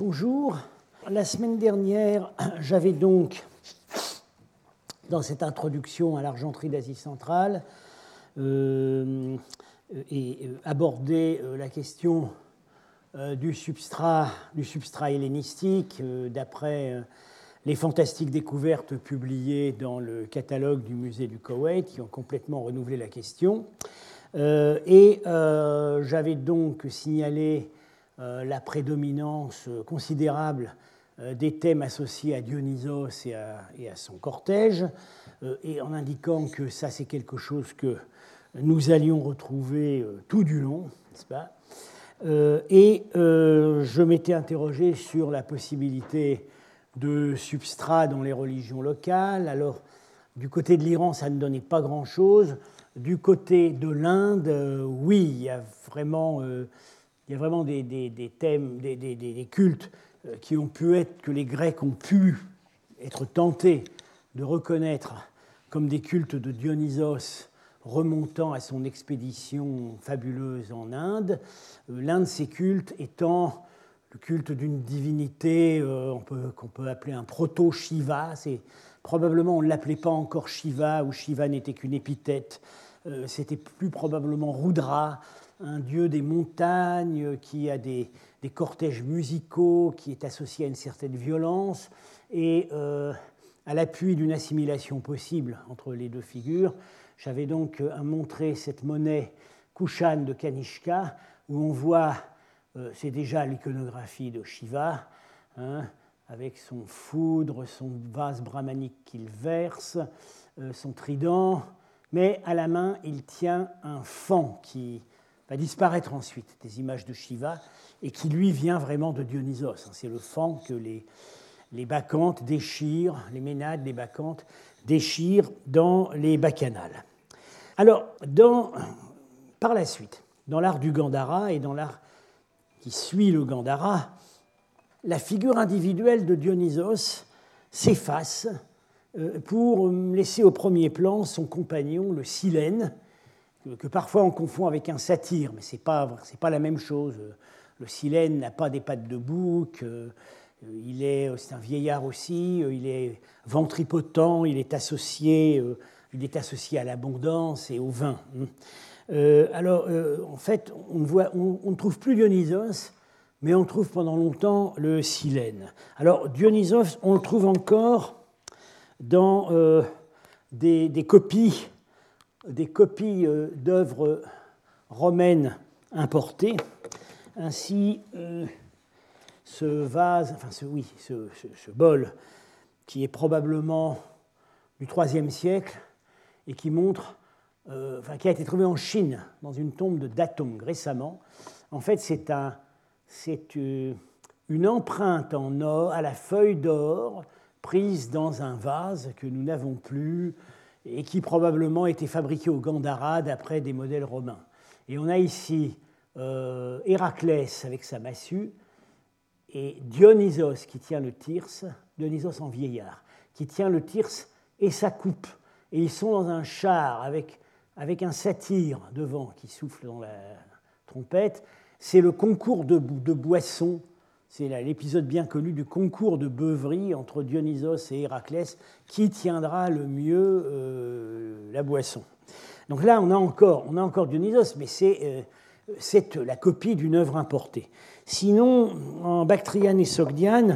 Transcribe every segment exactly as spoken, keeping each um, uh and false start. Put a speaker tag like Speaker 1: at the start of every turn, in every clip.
Speaker 1: Bonjour. La semaine dernière, j'avais donc, dans cette introduction à l'argenterie d'Asie centrale, euh, et, euh, abordé euh, la question euh, du substrat, du substrat hellénistique, euh, d'après euh, les fantastiques découvertes publiées dans le catalogue du musée du Koweït, qui ont complètement renouvelé la question. Euh, et euh, j'avais donc signalé euh, la prédominance considérable euh, des thèmes associés à Dionysos et à, et à son cortège, euh, et en indiquant que ça c'est quelque chose que nous allions retrouver euh, tout du long, n'est-ce pas ? euh, Et euh, je m'étais interrogé sur la possibilité de substrats dans les religions locales. Alors, du côté de l'Iran, ça ne donnait pas grand-chose. Du côté de l'Inde, euh, oui, il y a vraiment, euh, il y a vraiment des, des, des thèmes, des, des, des cultes euh, qui ont pu être, que les Grecs ont pu être tentés de reconnaître comme des cultes de Dionysos remontant à son expédition fabuleuse en Inde. Euh, l'un de ces cultes étant le culte d'une divinité euh, on peut, qu'on peut appeler un proto-Shiva. C'est, probablement, on ne l'appelait pas encore Shiva, ou Shiva n'était qu'une épithète. Euh, c'était plus probablement Rudra, un dieu des montagnes qui a des, des cortèges musicaux, qui est associé à une certaine violence. Et euh, à l'appui d'une assimilation possible entre les deux figures, j'avais donc euh, montré cette monnaie Kushan de Kanishka, où on voit... C'est déjà l'iconographie de Shiva, hein, avec son foudre, son vase brahmanique qu'il verse, euh, son trident, mais à la main, il tient un fan qui va disparaître ensuite des images de Shiva et qui, lui, vient vraiment de Dionysos. C'est le fan que les, les bacchantes déchirent, les ménades, les bacchantes déchirent dans les bacchanales. Alors, dans, par la suite, dans l'art du Gandhara et dans l'art qui suit le Gandhara, la figure individuelle de Dionysos s'efface pour laisser au premier plan son compagnon, le Silène, que parfois on confond avec un satyre, mais ce n'est pas, c'est pas la même chose. Le Silène n'a pas des pattes de bouc, il est, c'est un vieillard aussi, il est ventripotent, il est associé, il est associé à l'abondance et au vin. Euh, alors, euh, en fait, on ne, voit, on, on ne trouve plus Dionysos, mais on trouve pendant longtemps le Silène. Alors, Dionysos, on le trouve encore dans euh, des, des copies, des copies euh, d'œuvres romaines importées. Ainsi, euh, ce vase, enfin, ce, oui, ce, ce, ce bol, qui est probablement du troisième siècle et qui montre... Euh, enfin, qui a été trouvé en Chine, dans une tombe de Datong récemment. En fait, c'est, un, c'est une empreinte en or, à la feuille d'or, prise dans un vase que nous n'avons plus et qui probablement était fabriqué au Gandhara d'après des modèles romains. Et on a ici euh, Héraclès avec sa massue et Dionysos qui tient le thyrse, Dionysos en vieillard, qui tient le thyrse et sa coupe. Et ils sont dans un char avec avec un satyre devant qui souffle dans la trompette. C'est le concours de, de boissons, c'est là, l'épisode bien connu du concours de beuverie entre Dionysos et Héraclès, qui tiendra le mieux euh, la boisson. Donc là, on a encore, on a encore Dionysos, mais c'est, euh, c'est la copie d'une œuvre importée. Sinon, en Bactriane et Sogdiane,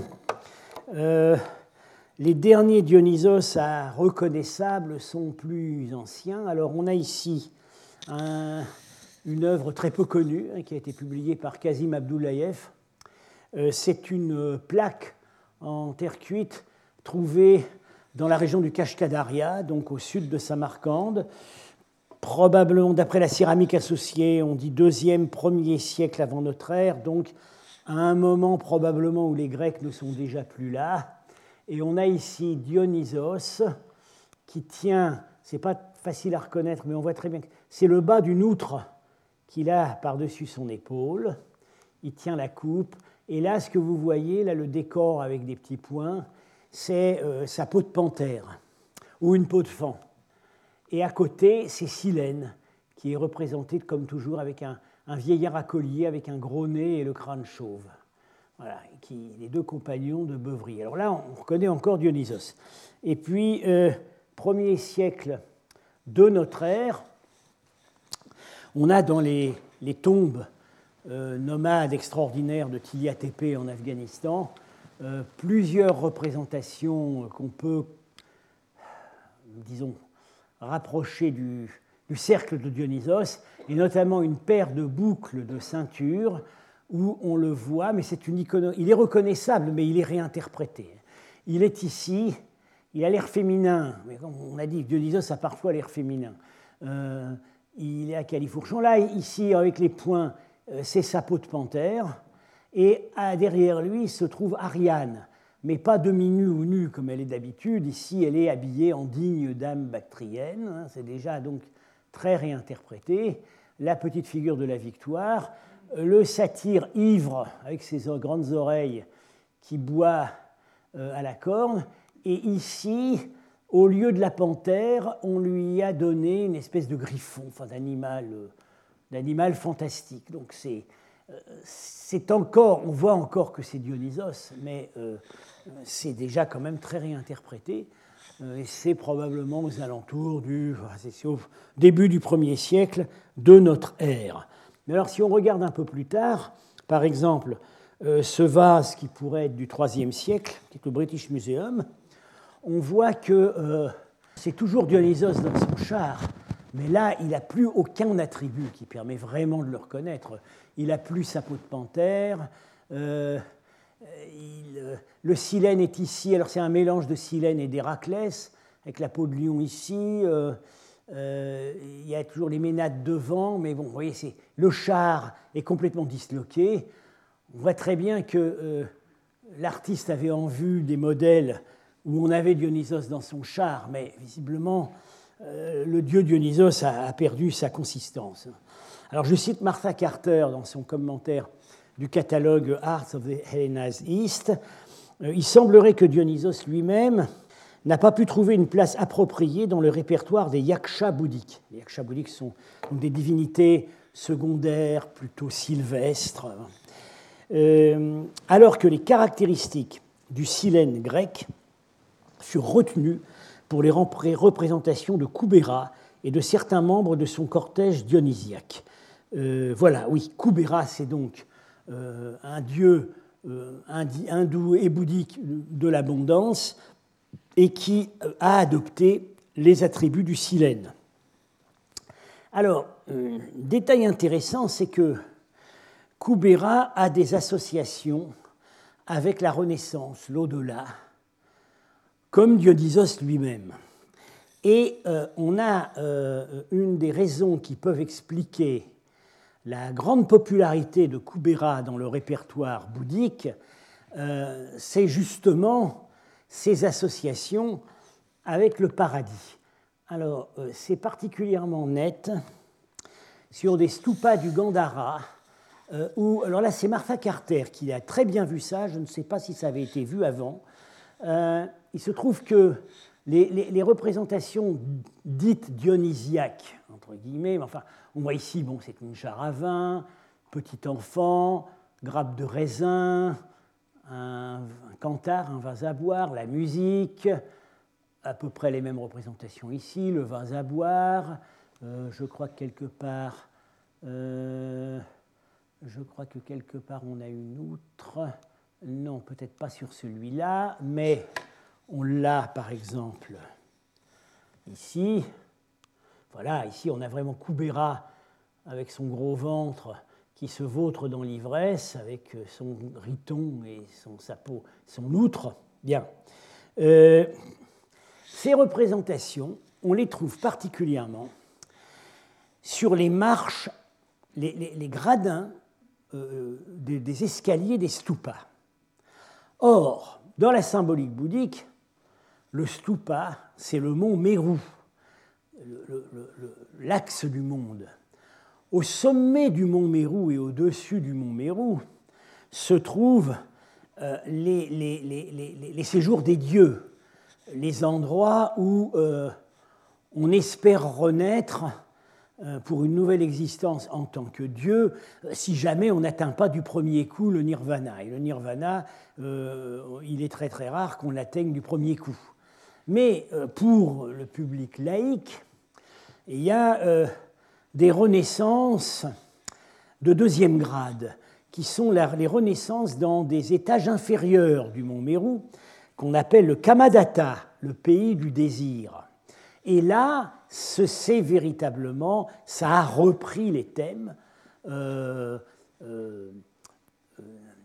Speaker 1: euh, les derniers Dionysos à reconnaissables sont plus anciens. Alors, on a ici un, une œuvre très peu connue hein, qui a été publiée par Kazim Abdoulayev. Euh, c'est une plaque en terre cuite trouvée dans la région du Kashkadaria, donc au sud de Samarcande. Probablement, d'après la céramique associée, on dit deuxième, premier siècle avant notre ère, donc à un moment probablement où les Grecs ne sont déjà plus là. Et on a ici Dionysos qui tient, c'est pas facile à reconnaître, mais on voit très bien que c'est le bas d'une outre qu'il a par-dessus son épaule. Il tient la coupe. Et là, ce que vous voyez, là, le décor avec des petits points, c'est euh, sa peau de panthère ou une peau de faon. Et à côté, c'est Silène, qui est représentée comme toujours avec un, un vieillard à collier avec un gros nez et le crâne chauve. voilà, qui, les deux compagnons de Beuvry. Alors là, on reconnaît encore Dionysos. Et puis, euh, premier siècle de notre ère, on a dans les, les tombes euh, nomades extraordinaires de Tilla Tepe en Afghanistan euh, plusieurs représentations qu'on peut, disons, rapprocher du, du cercle de Dionysos, et notamment une paire de boucles de ceinture où on le voit, mais c'est une icono... il est reconnaissable, mais il est réinterprété. Il est ici, il a l'air féminin, mais comme on a dit, Dionysos a parfois l'air féminin. Euh, il est à califourchon. Là, ici, avec les poings, euh, c'est sa peau de panthère, et à, derrière lui se trouve Ariane, mais pas demi-nue ou nue comme elle est d'habitude. Ici, elle est habillée en digne dame bactrienne, hein, c'est déjà donc très réinterprété. La petite figure de la victoire, le satyre ivre avec ses grandes oreilles qui boit euh, à la corne, et ici, au lieu de la panthère, on lui a donné une espèce de griffon, enfin d'animal, euh, d'animal fantastique. Donc c'est, euh, c'est encore, on voit encore que c'est Dionysos, mais euh, c'est déjà quand même très réinterprété. Euh, et c'est probablement aux alentours du c'est au début du premier siècle de notre ère. Mais alors, si on regarde un peu plus tard, par exemple, euh, ce vase qui pourrait être du troisième siècle, qui est au British Museum, on voit que euh, c'est toujours Dionysos dans son char, mais là, il n'a plus aucun attribut qui permet vraiment de le reconnaître. Il n'a plus sa peau de panthère, euh, il, euh, le silène est ici, alors c'est un mélange de silène et d'Héraclès, avec la peau de lion ici, euh, euh, il y a toujours les ménades devant, mais bon, vous voyez, c'est, le char est complètement disloqué. On voit très bien que euh, l'artiste avait en vue des modèles où on avait Dionysos dans son char, mais visiblement, euh, le dieu Dionysos a, a perdu sa consistance. Alors, je cite Martha Carter dans son commentaire du catalogue Arts of the Hellenas East. Euh, il semblerait que Dionysos lui-même n'a pas pu trouver une place appropriée dans le répertoire des yaksha bouddhiques. Les yaksha bouddhiques sont donc des divinités secondaires, plutôt sylvestres, euh, alors que les caractéristiques du silène grec furent retenues pour les représentations de Koubéra et de certains membres de son cortège dionysiaque. Euh, voilà, oui, Koubéra, c'est donc euh, un dieu euh, hindou et bouddhique de l'abondance, et qui a adopté les attributs du silène. Alors, euh, détail intéressant, c'est que Koubéra a des associations avec la Renaissance, l'au-delà, comme Dionysos lui-même. Et euh, on a euh, une des raisons qui peuvent expliquer la grande popularité de Koubéra dans le répertoire bouddhique, euh, c'est justement ces associations avec le paradis. Alors, euh, c'est particulièrement net sur des stupas du Gandhara, euh, où, alors là, c'est Martha Carter qui a très bien vu ça, je ne sais pas si ça avait été vu avant. Euh, il se trouve que les, les, les représentations dites dionysiaques, entre guillemets, mais enfin, on voit ici, bon, c'est une jarre à vin, petit enfant, grappe de raisin, un, un canthare, un vase à boire, la musique, à peu près les mêmes représentations ici, le vase à boire, euh, je crois que quelque part, euh, je crois que quelque part on a une outre, non, peut-être pas sur celui-là, mais on l'a par exemple ici. Voilà, ici on a vraiment Koubéra avec son gros ventre qui se vautre dans l'ivresse avec son riton et son sapot, son outre. Bien. Euh, ces représentations, on les trouve particulièrement sur les marches, les, les, les gradins euh, des, des escaliers des stupas. Or, dans la symbolique bouddhique, le stupa, c'est le mont Meru, le, le, le, l'axe du monde. Au sommet du mont Meru et au-dessus du mont Meru se trouvent euh, les, les, les, les, les séjours des dieux, les endroits où euh, on espère renaître pour une nouvelle existence en tant que Dieu, si jamais on n'atteint pas du premier coup le nirvana. Et le nirvana, euh, il est très très rare qu'on l'atteigne du premier coup. Mais euh, pour le public laïque, il y a euh, des renaissances de deuxième grade, qui sont la, les renaissances dans des étages inférieurs du mont Meru, qu'on appelle le Kamadatta, le pays du désir. Et là, c'est véritablement, ça a repris les thèmes euh, euh, euh,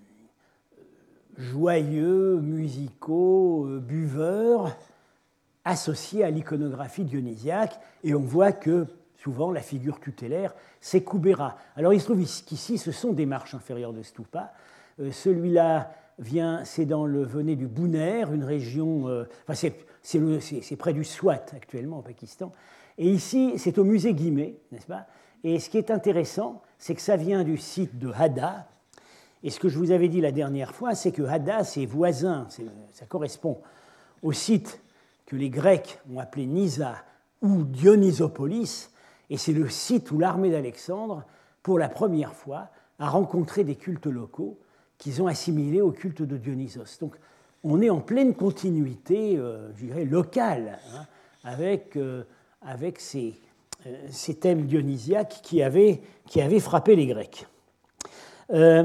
Speaker 1: joyeux, musicaux, euh, buveurs, associés à l'iconographie dionysiaque, et on voit que souvent la figure tutélaire, c'est Kubera. Alors il se trouve qu'ici, ce sont des marches inférieures de stupa. Euh, celui-là vient, c'est dans le venait du Buner, une région, euh, enfin c'est, c'est, le, c'est, c'est près du Swat actuellement au Pakistan. Et ici, c'est au musée Guimet, n'est-ce pas? Et ce qui est intéressant, c'est que ça vient du site de Hadda. Et ce que je vous avais dit la dernière fois, c'est que Hadda, c'est voisin, c'est, ça correspond au site que les Grecs ont appelé Nysa ou Dionysopolis, et c'est le site où l'armée d'Alexandre, pour la première fois, a rencontré des cultes locaux qu'ils ont assimilés au culte de Dionysos. Donc on est en pleine continuité, euh, je dirais, locale, hein, avec, euh, avec ces, euh, ces thèmes dionysiaques qui avaient, qui avaient frappé les Grecs. Euh,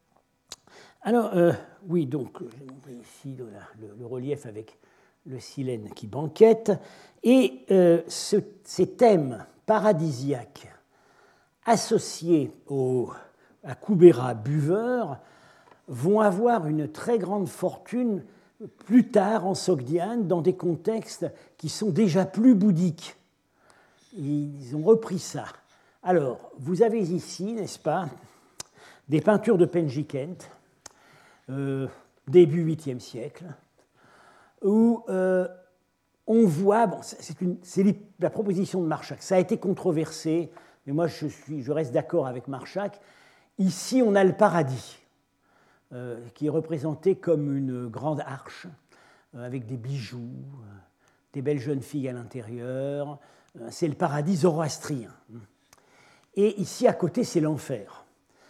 Speaker 1: alors, euh, oui, donc, j'ai montré ici le, le, le relief avec le silène qui banquette, et euh, ce, ces thèmes paradisiaques associés au, à Kubera buveur vont avoir une très grande fortune plus tard en Sogdiane dans des contextes qui sont déjà plus bouddhiques. Ils ont repris ça. Alors, vous avez ici, n'est-ce pas, des peintures de Penjikent, euh, début huitième siècle, où euh, on voit, bon, c'est, une, c'est la proposition de Marchak, ça a été controversé, mais moi je, suis, je reste d'accord avec Marchak. Ici, on a le paradis, euh, qui est représenté comme une grande arche, euh, avec des bijoux, euh, des belles jeunes filles à l'intérieur. Euh, c'est le paradis zoroastrien. Et ici, à côté, c'est l'enfer,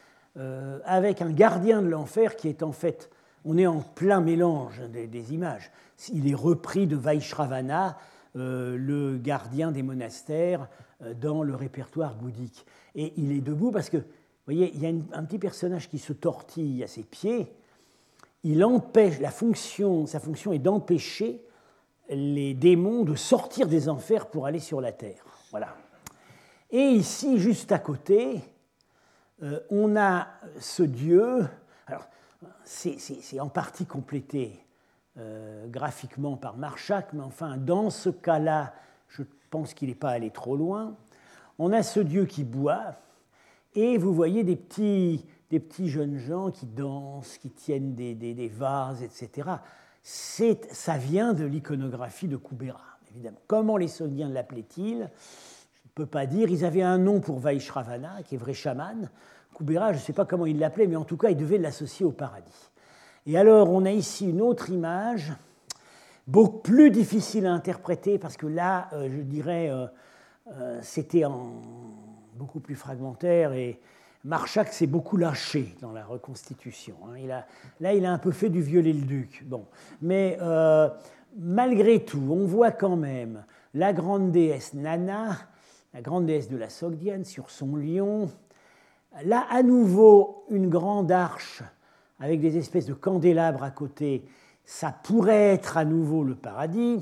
Speaker 1: euh, avec un gardien de l'enfer qui est en fait, on est en plein mélange des, des images. Il est repris de Vaishravana, euh, le gardien des monastères, euh, dans le répertoire bouddhique. Et il est debout parce que, vous voyez, il y a une, un petit personnage qui se tortille à ses pieds. Il empêche, la fonction, sa fonction est d'empêcher les démons de sortir des enfers pour aller sur la terre. Voilà. Et ici, juste à côté, euh, on a ce dieu. Alors, c'est, c'est, c'est en partie complété euh, graphiquement par Marchak, mais enfin, dans ce cas-là, je pense qu'il n'est pas allé trop loin. On a ce dieu qui boit, et vous voyez des petits, des petits jeunes gens qui dansent, qui tiennent des, des, des vases, et cetera. C'est, ça vient de l'iconographie de Kubera, évidemment. Comment les Sogdiens l'appelaient-ils ? Je ne peux pas dire. Ils avaient un nom pour Vaishravana, qui est vrai chaman. Kubera, je ne sais pas comment il l'appelait, mais en tout cas, il devait l'associer au paradis. Et alors, on a ici une autre image, beaucoup plus difficile à interpréter, parce que là, euh, je dirais, euh, euh, c'était en, beaucoup plus fragmentaire, et Marchak s'est beaucoup lâché dans la reconstitution. Hein. Il a, là, il a un peu fait du viollet-le-duc. Bon. Mais euh, malgré tout, on voit quand même la grande déesse Nana, la grande déesse de la Sogdiane, sur son lion. Là, à nouveau, une grande arche avec des espèces de candélabres à côté. Ça pourrait être à nouveau le paradis.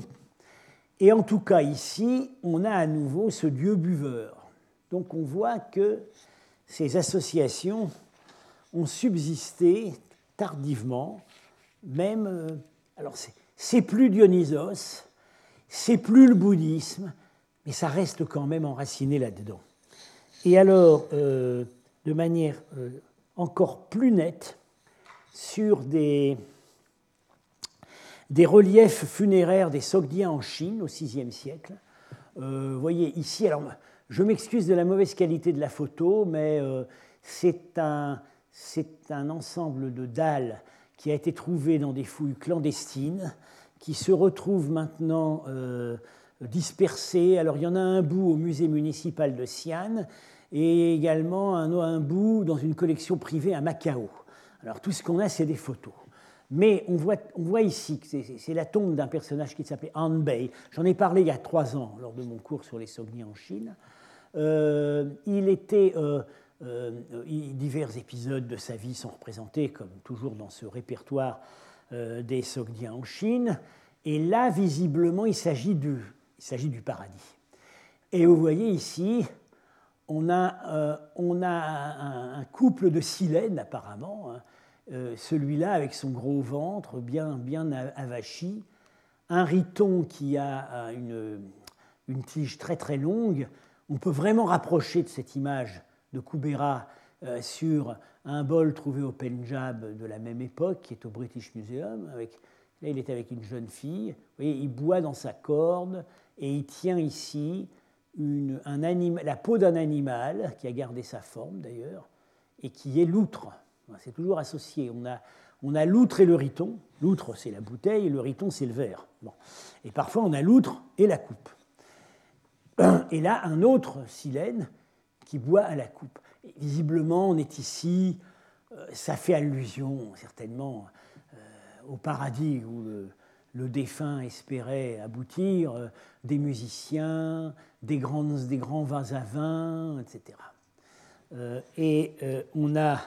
Speaker 1: Et en tout cas, ici, on a à nouveau ce dieu buveur. Donc on voit que ces associations ont subsisté tardivement, même, euh, alors c'est, c'est plus Dionysos, c'est plus le bouddhisme, mais ça reste quand même enraciné là-dedans. Et alors, euh, de manière euh, encore plus nette, sur des, des reliefs funéraires des Sogdiens en Chine au sixième siècle, euh, vous voyez ici, alors je m'excuse de la mauvaise qualité de la photo, mais euh, c'est, un, c'est un ensemble de dalles qui a été trouvé dans des fouilles clandestines, qui se retrouve maintenant euh, dispersés. Alors il y en a un bout au musée municipal de Xi'an et également un, un bout dans une collection privée à Macao. Alors tout ce qu'on a, c'est des photos. Mais on voit, on voit ici que c'est la tombe d'un personnage qui s'appelait Han Bei. J'en ai parlé il y a trois ans lors de mon cours sur les Sogdiens en Chine. Euh, il était, euh, euh, divers épisodes de sa vie sont représentés, comme toujours dans ce répertoire euh, des Sogdiens en Chine. Et là, visiblement, il s'agit du, il s'agit du paradis. Et vous voyez ici, on a, euh, on a un, un couple de silènes, apparemment, hein. Euh, celui-là avec son gros ventre bien, bien avachi, un riton qui a une, une tige très très longue. On peut vraiment rapprocher de cette image de Kubera euh, sur un bol trouvé au Pendjab de la même époque, qui est au British Museum. Avec, là, il est avec une jeune fille. Vous voyez, il boit dans sa corde et il tient ici une, un anima, la peau d'un animal qui a gardé sa forme d'ailleurs et qui est l'outre. C'est toujours associé. On a, on a l'outre et le riton. L'outre, c'est la bouteille, et le riton, c'est le verre. Bon. Et parfois, on a l'outre et la coupe. Et là, un autre silène qui boit à la coupe. Et visiblement, on est ici, euh, ça fait allusion, certainement, euh, au paradis où le, le défunt espérait aboutir, euh, des musiciens, des, grandes, des grands vases à vin, et cetera. Euh, et euh, on a...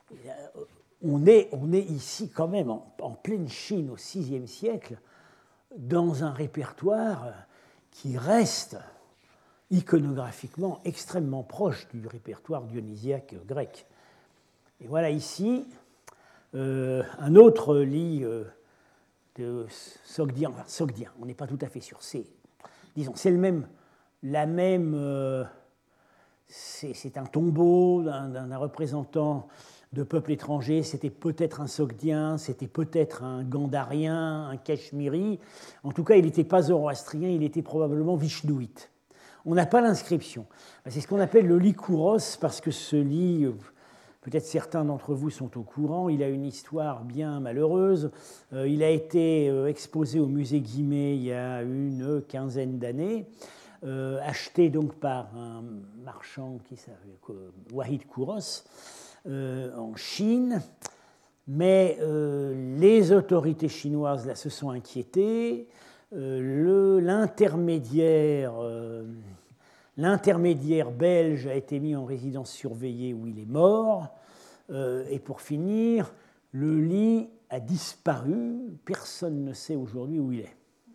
Speaker 1: On est, on est ici quand même en, en pleine Chine au sixième siècle dans un répertoire qui reste iconographiquement extrêmement proche du répertoire dionysiaque grec. Et voilà ici euh, un autre lit euh, de Sogdien, enfin Sogdien, on n'est pas tout à fait sûr, c'est, disons, c'est le même, la même, euh, c'est, c'est un tombeau d'un, d'un représentant de peuples étrangers, c'était peut-être un Sogdien, c'était peut-être un Gandharien, un Cachemiri. En tout cas, il n'était pas zoroastrien, il était probablement vishnouite. On n'a pas l'inscription. C'est ce qu'on appelle le lit Kouros, parce que ce lit, peut-être certains d'entre vous sont au courant, il a une histoire bien malheureuse. Il a été exposé au musée Guimet il y a une quinzaine d'années, acheté donc par un marchand qui s'appelle Wahid Kouros, Euh, en Chine, mais euh, les autorités chinoises là, se sont inquiétées. Euh, le, l'intermédiaire, euh, l'intermédiaire belge a été mis en résidence surveillée où il est mort. Euh, et pour finir, le lit a disparu. Personne ne sait aujourd'hui où il est.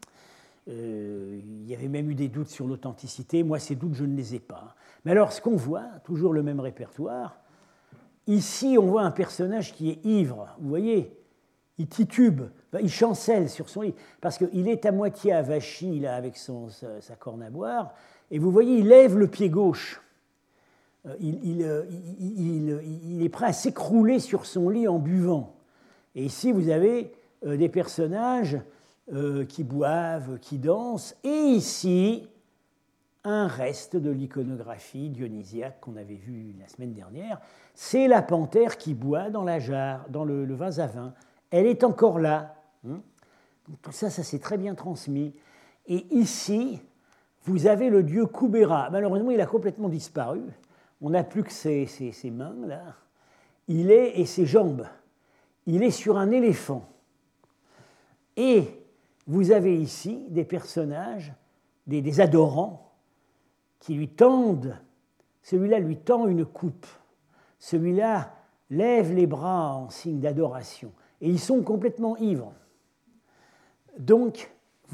Speaker 1: Euh, il y avait même eu des doutes sur l'authenticité. Moi, ces doutes, je ne les ai pas. Mais alors, ce qu'on voit, toujours le même répertoire, ici, on voit un personnage qui est ivre, vous voyez, il titube, il chancelle sur son lit, parce qu'il est à moitié avachi là, avec son, sa, sa corne à boire, et vous voyez, il lève le pied gauche. Il, il, il, il, il est prêt à s'écrouler sur son lit en buvant. Et ici, vous avez des personnages qui boivent, qui dansent, et ici, un reste de l'iconographie dionysiaque qu'on avait vu la semaine dernière, c'est la panthère qui boit dans la jarre, dans le, le vase à vin. Elle est encore là. Donc, tout ça, ça s'est très bien transmis. Et ici, vous avez le dieu Kubera. Malheureusement, il a complètement disparu. On n'a plus que ses, ses, ses mains, là. Il est, et ses jambes. Il est sur un éléphant. Et vous avez ici des personnages, des, des adorants, qui lui tendent, celui-là lui tend une coupe, celui-là lève les bras en signe d'adoration, et ils sont complètement ivres. Donc,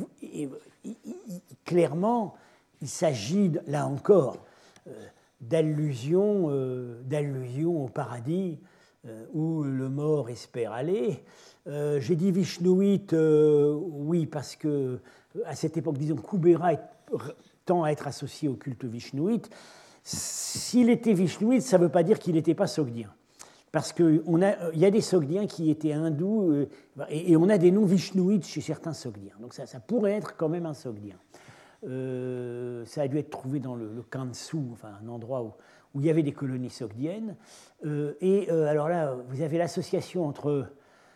Speaker 1: clairement, il s'agit, là encore, d'allusion, d'allusion au paradis où le mort espère aller. J'ai dit vishnouite, oui, parce que à cette époque, disons, Kubera est tend à être associé au culte vishnouite. S'il était vishnouite, ça ne veut pas dire qu'il n'était pas sogdien. Parce qu'il y a des sogdiens qui étaient hindous, euh, et, et on a des noms vishnouites chez certains sogdiens. Donc ça, ça pourrait être quand même un sogdien. Euh, ça a dû être trouvé dans le, le Kansu, enfin un endroit où, où il y avait des colonies sogdiennes. Euh, et euh, alors là, vous avez l'association entre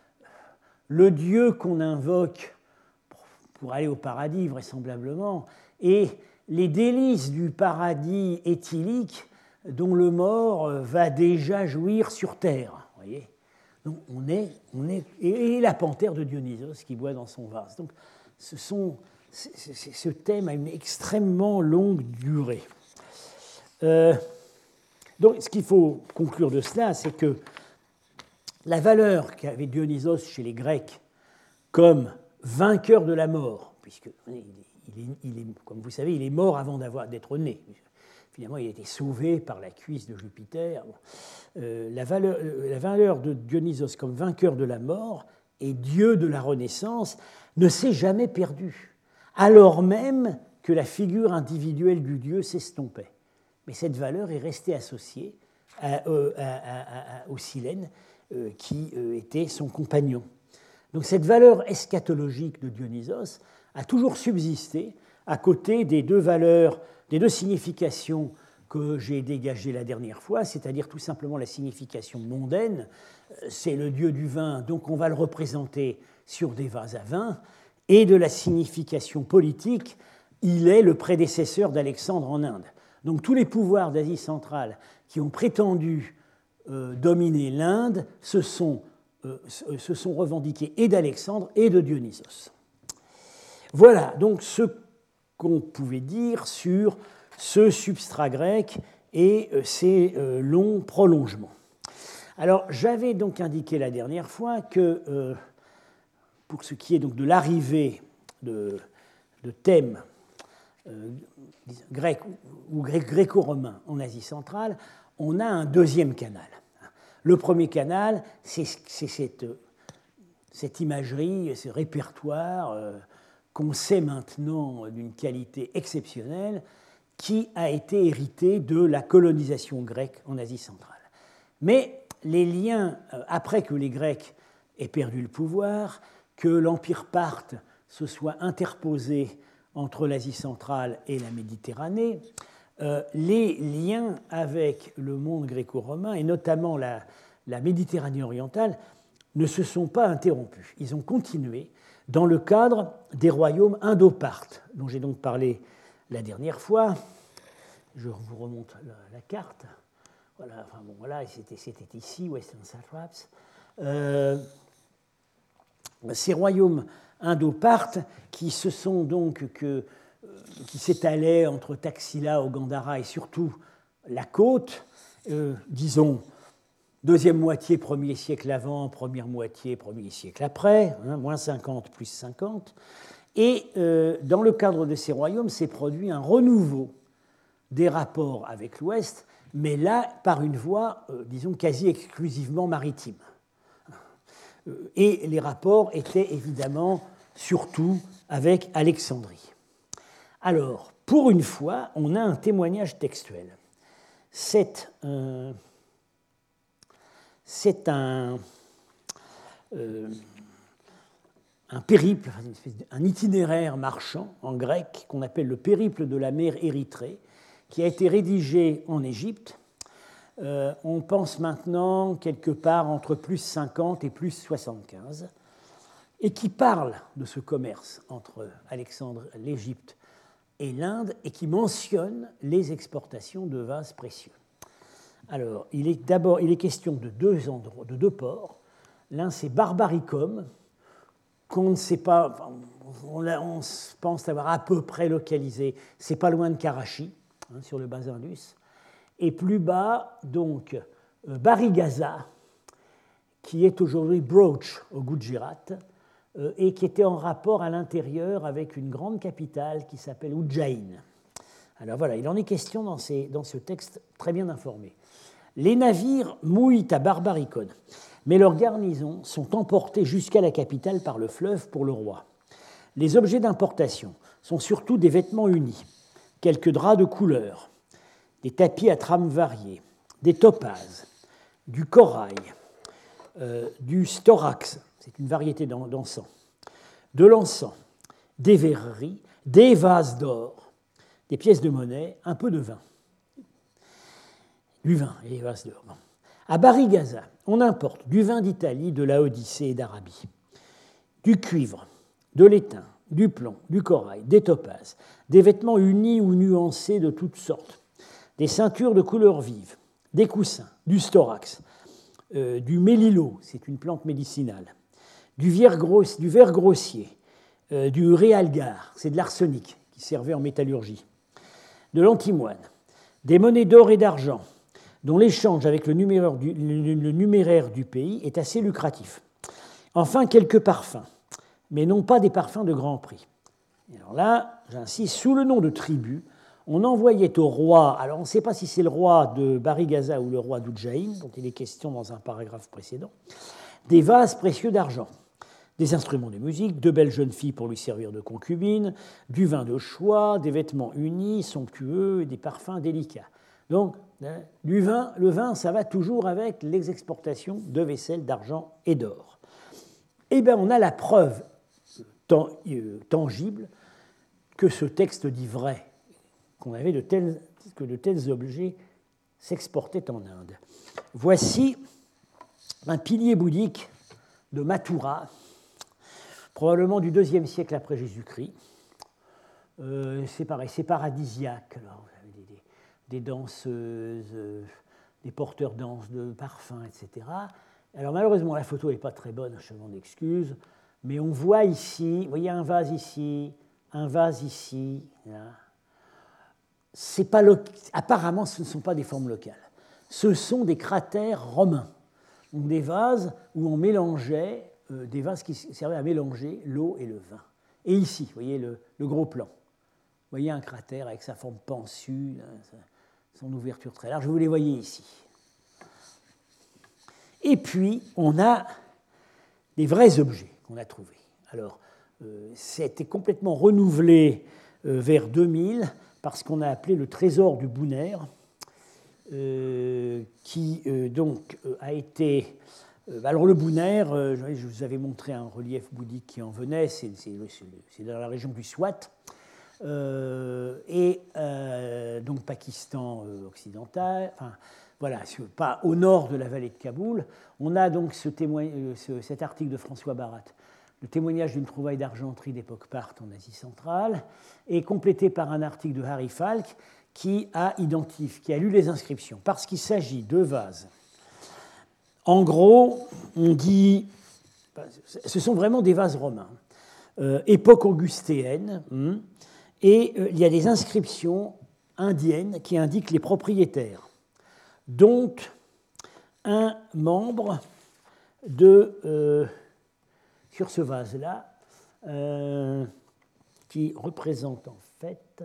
Speaker 1: le dieu qu'on invoque pour aller au paradis, vraisemblablement, et les délices du paradis éthylique dont le mort va déjà jouir sur terre. Voyez, donc on est, on est, et la panthère de Dionysos qui boit dans son vase. Donc ce, sont, ce thème a une extrêmement longue durée. Euh, donc ce qu'il faut conclure de cela, c'est que la valeur qu'avait Dionysos chez les Grecs comme vainqueur de la mort, puisque il est, il est, il est, comme vous savez, il est mort avant d'être né. Finalement, il a été sauvé par la cuisse de Jupiter. Euh, la, valeur, la valeur de Dionysos comme vainqueur de la mort et dieu de la Renaissance ne s'est jamais perdue, alors même que la figure individuelle du dieu s'estompait. Mais cette valeur est restée associée à, euh, à, à, à, au Silène, euh, qui euh, était son compagnon. Donc cette valeur eschatologique de Dionysos a toujours subsisté à côté des deux valeurs, des deux significations que j'ai dégagées la dernière fois, c'est-à-dire tout simplement la signification mondaine, c'est le dieu du vin, donc on va le représenter sur des vases à vin, et de la signification politique, il est le prédécesseur d'Alexandre en Inde. Donc tous les pouvoirs d'Asie centrale qui ont prétendu euh, dominer l'Inde se sont, euh, se sont revendiqués et d'Alexandre et de Dionysos. Voilà donc ce qu'on pouvait dire sur ce substrat grec et ses euh, longs prolongements. Alors, j'avais donc indiqué la dernière fois que, euh, pour ce qui est donc de l'arrivée de, de thèmes euh, grecs ou gréco-romains en Asie centrale, on a un deuxième canal. Le premier canal, c'est cette, cette imagerie, ce répertoire euh, qu'on sait maintenant d'une qualité exceptionnelle, qui a été hérité de la colonisation grecque en Asie centrale. Mais les liens, après que les Grecs aient perdu le pouvoir, que l'Empire parthe se soit interposé entre l'Asie centrale et la Méditerranée, euh, les liens avec le monde gréco-romain, et notamment la, la Méditerranée orientale, ne se sont pas interrompus. Ils ont continué dans le cadre des royaumes indo-parthes, dont j'ai donc parlé la dernière fois. Je vous remonte la, la carte. Voilà, enfin bon, voilà, c'était ici, Western Satraps. Euh, ces royaumes indo-parthes qui se sont donc que, qui s'étalaient entre Taxila, Gandhara et surtout la côte, euh, disons deuxième moitié, premier siècle avant, première moitié, premier siècle après, hein, moins cinquante plus cinquante. Et euh, dans le cadre de ces royaumes, s'est produit un renouveau des rapports avec l'Ouest, mais là, par une voie, euh, disons, quasi exclusivement maritime. Euh, et les rapports étaient évidemment surtout avec Alexandrie. Alors, pour une fois, on a un témoignage textuel. C'est, euh, c'est un... Euh, un périple, un itinéraire marchand en grec qu'on appelle le périple de la mer Érythrée, qui a été rédigé en Égypte. Euh, on pense maintenant quelque part entre plus cinquante et plus soixante-quinze, et qui parle de ce commerce entre Alexandre, l'Égypte et l'Inde, et qui mentionne les exportations de vases précieux. Alors, il est d'abord, il est question de deux endroits, de deux ports. L'un, c'est Barbaricum, qu'on ne sait pas, on, on pense avoir à peu près localisé, c'est pas loin de Karachi, hein, sur le bas Indus, et plus bas, donc, euh, Barigaza, qui est aujourd'hui Broach au Gujarat, euh, et qui était en rapport à l'intérieur avec une grande capitale qui s'appelle Ujjain. Alors voilà, il en est question dans, ces, dans ce texte très bien informé. Les navires mouillent à Barbaricone, mais leurs garnisons sont emportées jusqu'à la capitale par le fleuve pour le roi. Les objets d'importation sont surtout des vêtements unis, quelques draps de couleur, des tapis à trames variées, des topazes, du corail, euh, du storax, c'est une variété d'encens, de l'encens, des verreries, des vases d'or, des pièces de monnaie, un peu de vin. Du vin et des vases d'or. Bon. À Barigaza, on importe du vin d'Italie, de la Odyssée et d'Arabie, du cuivre, de l'étain, du plomb, du corail, des topazes, des vêtements unis ou nuancés de toutes sortes, des ceintures de couleurs vives, des coussins, du storax, euh, du mélilo, c'est une plante médicinale, du verre, gross, du verre grossier, euh, du réalgar, c'est de l'arsenic qui servait en métallurgie, de l'antimoine, des monnaies d'or et d'argent, dont l'échange avec le numéraire, du, le, le numéraire du pays est assez lucratif. Enfin, quelques parfums, mais non pas des parfums de grand prix. Et alors là, j'insiste, sous le nom de tribu, on envoyait au roi, alors on ne sait pas si c'est le roi de Barigaza ou le roi d'Udjaïn, dont il est question dans un paragraphe précédent, des vases précieux d'argent, des instruments de musique, de belles jeunes filles pour lui servir de concubines, du vin de choix, des vêtements unis, somptueux, et des parfums délicats. Donc, hein, du vin, le vin, ça va toujours avec les exportations de vaisselle d'argent et d'or. Eh bien, on a la preuve tangible que ce texte dit vrai, qu'on avait de tels, que de tels objets s'exportaient en Inde. Voici un pilier bouddhique de Mathura, probablement du deuxième siècle après Jésus-Christ. Euh, c'est pareil, c'est paradisiaque. Alors, vous avez des, des, des danseuses, euh, des porteurs danses de parfums, et cetera. Alors malheureusement, la photo n'est pas très bonne, je m'en excuse, mais on voit ici, vous voyez un vase ici, un vase ici. Là. C'est pas lo... Apparemment, ce ne sont pas des formes locales. Ce sont des cratères romains, donc des vases où on mélangeait, euh, des vases qui servaient à mélanger l'eau et le vin. Et ici, vous voyez le, le gros plan. Vous voyez un cratère avec sa forme pensue, là, son ouverture très large. Vous les voyez ici. Et puis, on a des vrais objets qu'on a trouvés. Alors, euh, c'était complètement renouvelé euh, vers deux mille par ce qu'on a appelé le trésor du Bouner, euh, qui euh, donc euh, a été... Euh, alors le Bouner, euh, je vous avais montré un relief bouddhique qui en venait, c'est, c'est, c'est dans la région du Swat, euh, et euh, donc Pakistan euh, occidental, enfin voilà, pas au nord de la vallée de Kaboul. On a donc ce témoignage, ce, cet article de François Barat, le témoignage d'une trouvaille d'argenterie d'époque parthe en Asie centrale, et complété par un article de Harry Falk qui a identifié, qui a lu les inscriptions, parce qu'il s'agit de vases. En gros, on dit, ce sont vraiment des vases romains, euh, époque augustéenne, hein, et euh, il y a des inscriptions indiennes qui indiquent les propriétaires. Donc, un membre de, euh, sur ce vase-là, euh, qui représente en fait,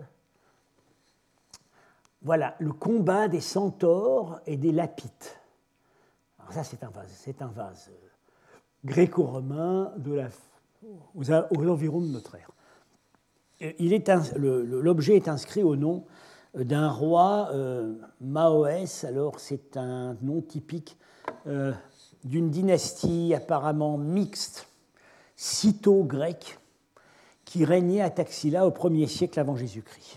Speaker 1: voilà, le combat des centaures et des lapites. Alors ça, c'est un vase, c'est un vase gréco-romain de la, aux, aux environs de notre ère. Il est, le, l'objet est inscrit au nom d'un roi, euh, Maoès. Alors c'est un nom typique euh, d'une dynastie apparemment mixte, scytho-grecque, qui régnait à Taxila au premier siècle avant Jésus-Christ.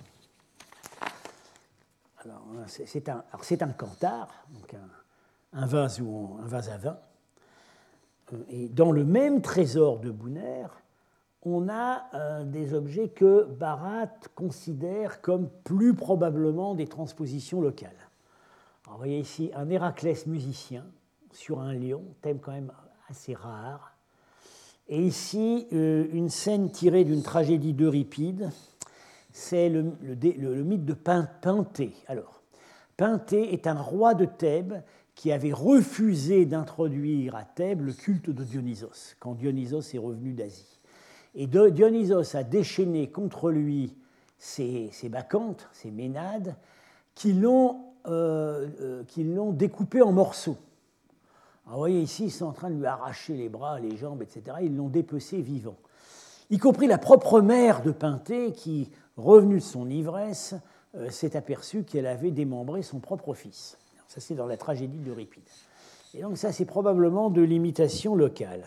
Speaker 1: Alors c'est, c'est, un, alors, c'est un canthare, donc un, un, vase où on, un vase à vin. Et dans le même trésor de Bouner, on a euh, des objets que Barat considère comme plus probablement des transpositions locales. Alors, vous voyez ici un Héraclès musicien sur un lion, thème quand même assez rare. Et ici, euh, une scène tirée d'une tragédie d'Euripide, c'est le, le, le, le mythe de Penthée. Alors, Penthée est un roi de Thèbes qui avait refusé d'introduire à Thèbes le culte de Dionysos, quand Dionysos est revenu d'Asie. Et Dionysos a déchaîné contre lui ses, ses bacchantes, ses ménades, qui l'ont, euh, euh, qui l'ont découpé en morceaux. Alors, vous voyez ici, ils sont en train de lui arracher les bras, les jambes, et cetera. Ils l'ont dépecé vivant. Y compris la propre mère de Penthée, qui, revenue de son ivresse, euh, s'est aperçue qu'elle avait démembré son propre fils. Alors, ça, c'est dans la tragédie d'Euripide. Et donc, ça, c'est probablement de l'imitation locale.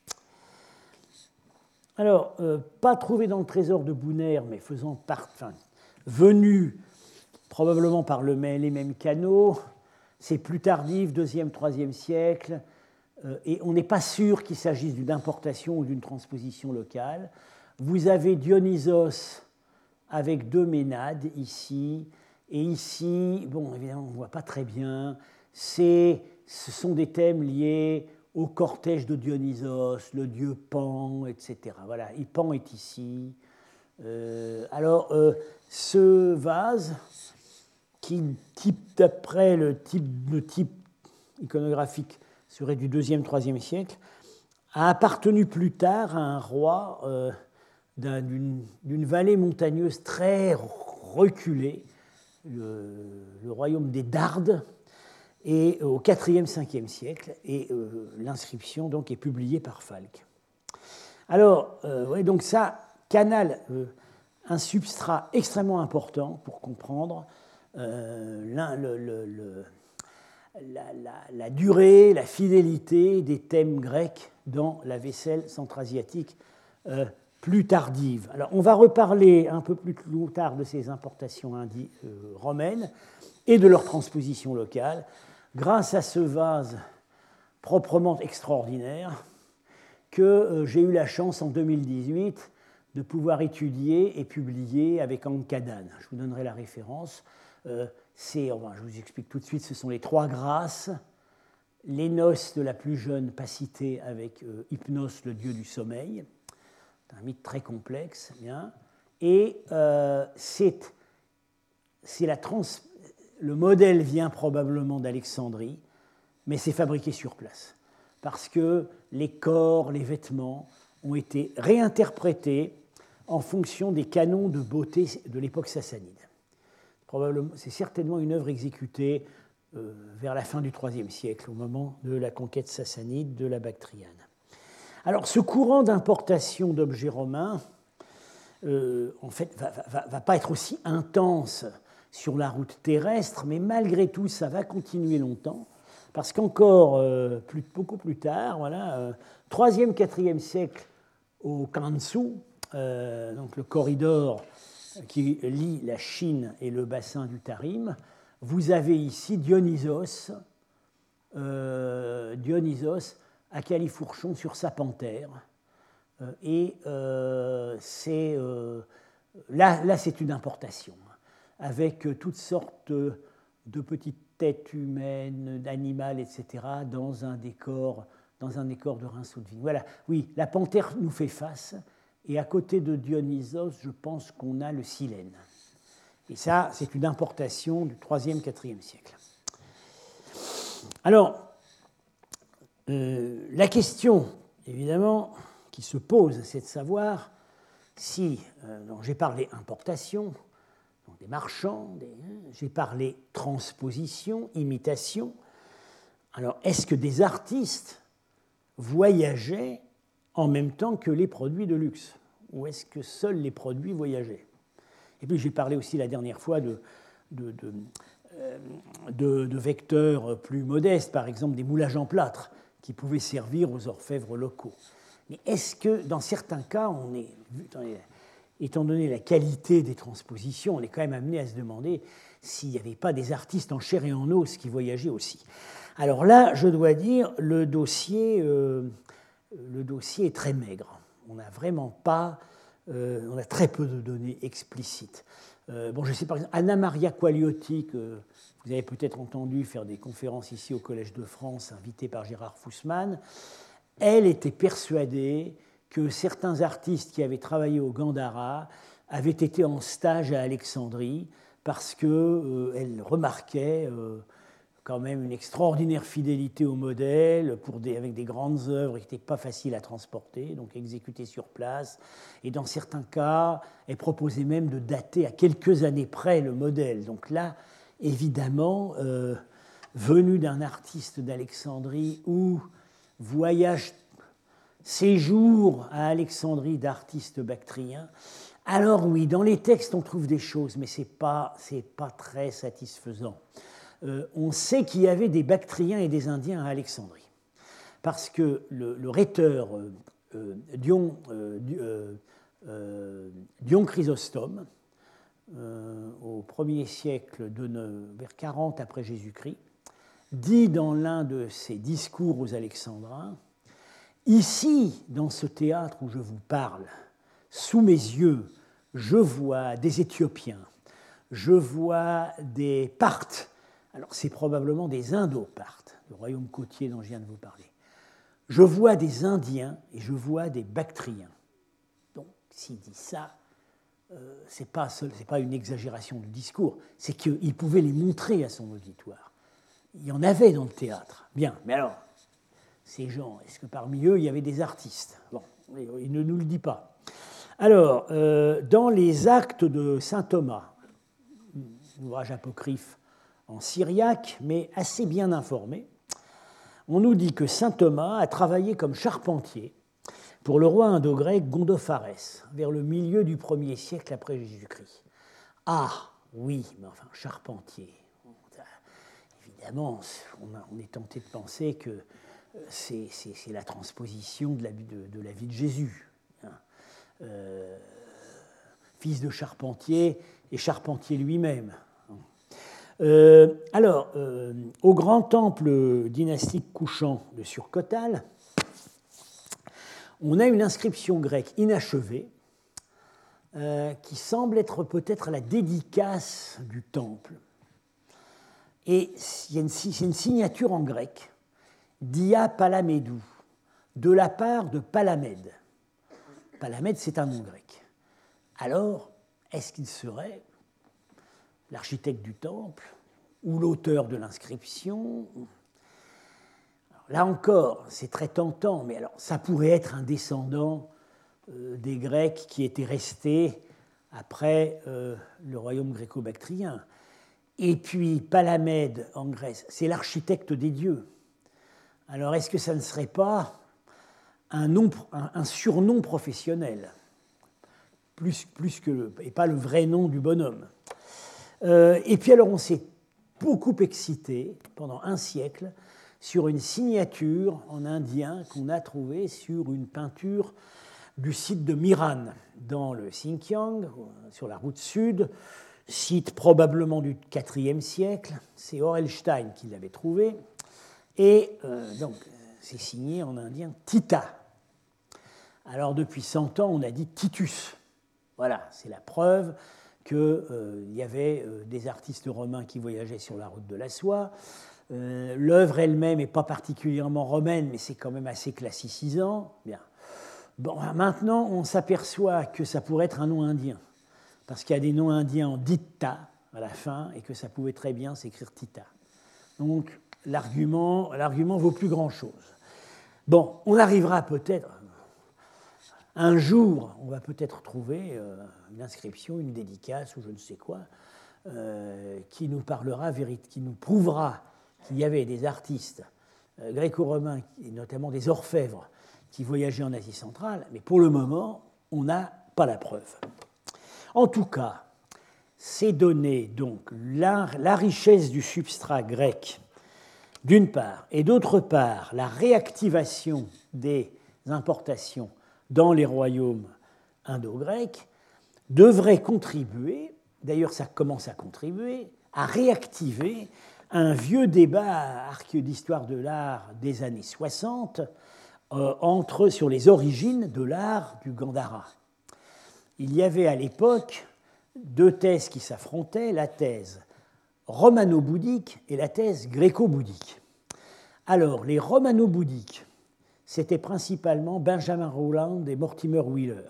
Speaker 1: Alors, euh, pas trouvé dans le trésor de Bouner, mais faisant part, enfin, venu probablement par le, les mêmes canaux, c'est plus tardif, deuxième, troisième siècle, euh, et on n'est pas sûr qu'il s'agisse d'une importation ou d'une transposition locale. vous avez Dionysos avec deux Ménades ici, et ici, bon, évidemment, on ne voit pas très bien, c'est, ce sont des thèmes liés au cortège de Dionysos, le dieu Pan, et cetera. Voilà, et Pan est ici. Euh, alors, euh, ce vase, qui, type, d'après le type, le type iconographique, serait du deuxième troisième siècle, a appartenu plus tard à un roi euh, d'un, d'une, d'une vallée montagneuse très reculée, le, le royaume des Dardes, et au quatrième cinquième siècle, et euh, l'inscription donc est publiée par Falck. Alors, euh, ouais, donc ça, Canal, euh, un substrat extrêmement important pour comprendre euh, le, le, le, la, la, la durée, la fidélité des thèmes grecs dans la vaisselle centra-asiatique euh, plus tardive. Alors, on va reparler un peu plus tard de ces importations indi- euh, romaines et de leur transposition locale, grâce à ce vase proprement extraordinaire que euh, j'ai eu la chance en deux mille dix-huit de pouvoir étudier et publier avec Ankadan. Je vous donnerai la référence. Euh, c'est, enfin, je vous explique tout de suite, ce sont les trois grâces, les noces de la plus jeune Pacité avec euh, Hypnos, le dieu du sommeil. C'est un mythe très complexe, bien. Et euh, c'est, c'est la trans... le modèle vient probablement d'Alexandrie, mais c'est fabriqué sur place, parce que les corps, les vêtements ont été réinterprétés en fonction des canons de beauté de l'époque sassanide. Probablement, c'est certainement une œuvre exécutée euh, vers la fin du troisième siècle, au moment de la conquête sassanide de la Bactriane. Alors, ce courant d'importation d'objets romains, euh, en fait, va, va, va pas être aussi intense sur la route terrestre, mais malgré tout, ça va continuer longtemps, parce qu'encore euh, plus, beaucoup plus tard, voilà, euh, troisième, quatrième siècle au Kansu, euh, donc le corridor qui lie la Chine et le bassin du Tarim, vous avez ici Dionysos, euh, Dionysos à califourchon sur sa panthère. Euh, et euh, c'est, euh, là, là, c'est une importation, avec toutes sortes de petites têtes humaines, d'animaux, et cetera, dans un décor, dans un décor de rinceaux de vigne. Voilà, oui, la panthère nous fait face, et à côté de Dionysos, je pense qu'on a le silène. Et ça, c'est une importation du troisième, quatrième siècle. Alors, euh, la question, évidemment, qui se pose, c'est de savoir si, euh, donc j'ai parlé importation, donc des marchands, des, j'ai parlé transposition, imitation. Alors, est-ce que des artistes voyageaient en même temps que les produits de luxe, ou est-ce que seuls les produits voyageaient? Et puis j'ai parlé aussi la dernière fois de, de, de, euh, de, de vecteurs plus modestes, par exemple des moulages en plâtre, qui pouvaient servir aux orfèvres locaux. Mais est-ce que, dans certains cas, on est, étant donné la qualité des transpositions, on est quand même amené à se demander s'il n'y avait pas des artistes en chair et en os qui voyageaient aussi. Alors là, je dois dire, le dossier, euh, le dossier est très maigre. On n'a vraiment pas, euh, on a très peu de données explicites. Euh, bon, je sais par exemple, Anna Maria Quagliotti, que vous avez peut-être entendu faire des conférences ici au Collège de France, invitée par Gérard Fussman. Elle était persuadée que certains artistes qui avaient travaillé au Gandhara avaient été en stage à Alexandrie parce qu'elle euh, remarquait euh, quand même une extraordinaire fidélité au modèle pour des, avec des grandes œuvres qui n'étaient pas faciles à transporter, donc exécutées sur place. Et dans certains cas, elle proposait même de dater à quelques années près le modèle. Donc là, évidemment, euh, venu d'un artiste d'Alexandrie ou voyage, séjour à Alexandrie d'artistes bactriens, alors oui, dans les textes on trouve des choses, mais ce n'est pas, c'est pas très satisfaisant. Euh, on sait qu'il y avait des Bactriens et des Indiens à Alexandrie, parce que le, le rhéteur euh, euh, Dion, euh, euh, euh, Dion Chrysostome, euh, au premier siècle, de, vers quarante après Jésus-Christ, dit dans l'un de ses discours aux Alexandrins: ici, dans ce théâtre où je vous parle, sous mes yeux, je vois des Éthiopiens, je vois des Parthes. Alors, c'est probablement des Indo-Parthes, le royaume côtier dont je viens de vous parler. Je vois des Indiens et je vois des Bactriens. Donc, s'il dit ça, euh, ce n'est pas, pas une exagération du discours, c'est qu'il pouvait les montrer à son auditoire. Il y en avait dans le théâtre. Bien, mais alors, ces gens, est-ce que parmi eux, il y avait des artistes? Bon, il ne nous le dit pas. Alors, euh, dans les Actes de saint Thomas, un ouvrage apocryphe en syriaque, mais assez bien informé, on nous dit que saint Thomas a travaillé comme charpentier pour le roi indo-grec Gondopharès, vers le milieu du premier siècle après Jésus-Christ. Ah, oui, mais enfin, charpentier. Évidemment, on, a, on est tenté de penser que c'est, c'est, c'est la transposition de la, de, de la vie de Jésus. Hein. Euh, fils de charpentier et charpentier lui-même. Euh, alors, euh, au grand temple dynastique couchant de Surkotal, on a une inscription grecque inachevée euh, qui semble être peut-être la dédicace du temple. Et il y a une, c'est une signature en grec, Dia Palamedou, de la part de Palamède. Palamède, c'est un nom grec. Alors, est-ce qu'il serait l'architecte du temple ou l'auteur de l'inscription? Alors, là encore, c'est très tentant, mais alors ça pourrait être un descendant euh, des Grecs qui étaient restés après euh, le royaume gréco-bactrien. Et puis Palamède en Grèce, c'est l'architecte des dieux. Alors est-ce que ça ne serait pas un, nom, un, un surnom professionnel, plus, plus que le, et pas le vrai nom du bonhomme? euh, Et puis alors on s'est beaucoup excité pendant un siècle sur une signature en indien qu'on a trouvée sur une peinture du site de Miran, dans le Xinjiang, sur la route sud, site probablement du quatrième siècle. C'est Orelstein qui l'avait trouvé. Et euh, donc, c'est signé en indien Tita. Alors, depuis cent ans, on a dit Titus. Voilà, c'est la preuve qu'il euh, y avait euh, des artistes romains qui voyageaient sur la route de la soie. Euh, L'œuvre elle-même n'est pas particulièrement romaine, mais c'est quand même assez classicisant. Bien. Bon, maintenant, on s'aperçoit que ça pourrait être un nom indien, parce qu'il y a des noms indiens en ditta à la fin, et que ça pouvait très bien s'écrire Tita. Donc, l'argument, l'argument vaut plus grand-chose. Bon, on arrivera peut-être, un jour, on va peut-être trouver euh, une inscription, une dédicace, ou je ne sais quoi, euh, qui nous parlera, qui nous prouvera qu'il y avait des artistes euh, gréco-romains, et notamment des orfèvres, qui voyageaient en Asie centrale, mais pour le moment, on n'a pas la preuve. En tout cas, ces données, donc la, la richesse du substrat grec, d'une part, et d'autre part, la réactivation des importations dans les royaumes indo-grecs, devraient contribuer, d'ailleurs ça commence à contribuer, à réactiver un vieux débat d'histoire de l'art des années soixante euh, entre, sur les origines de l'art du Gandhara. Il y avait à l'époque deux thèses qui s'affrontaient, la thèse romano-bouddhique et la thèse gréco-bouddhique. Alors, les romano-bouddhiques, c'était principalement Benjamin Rowland et Mortimer Wheeler,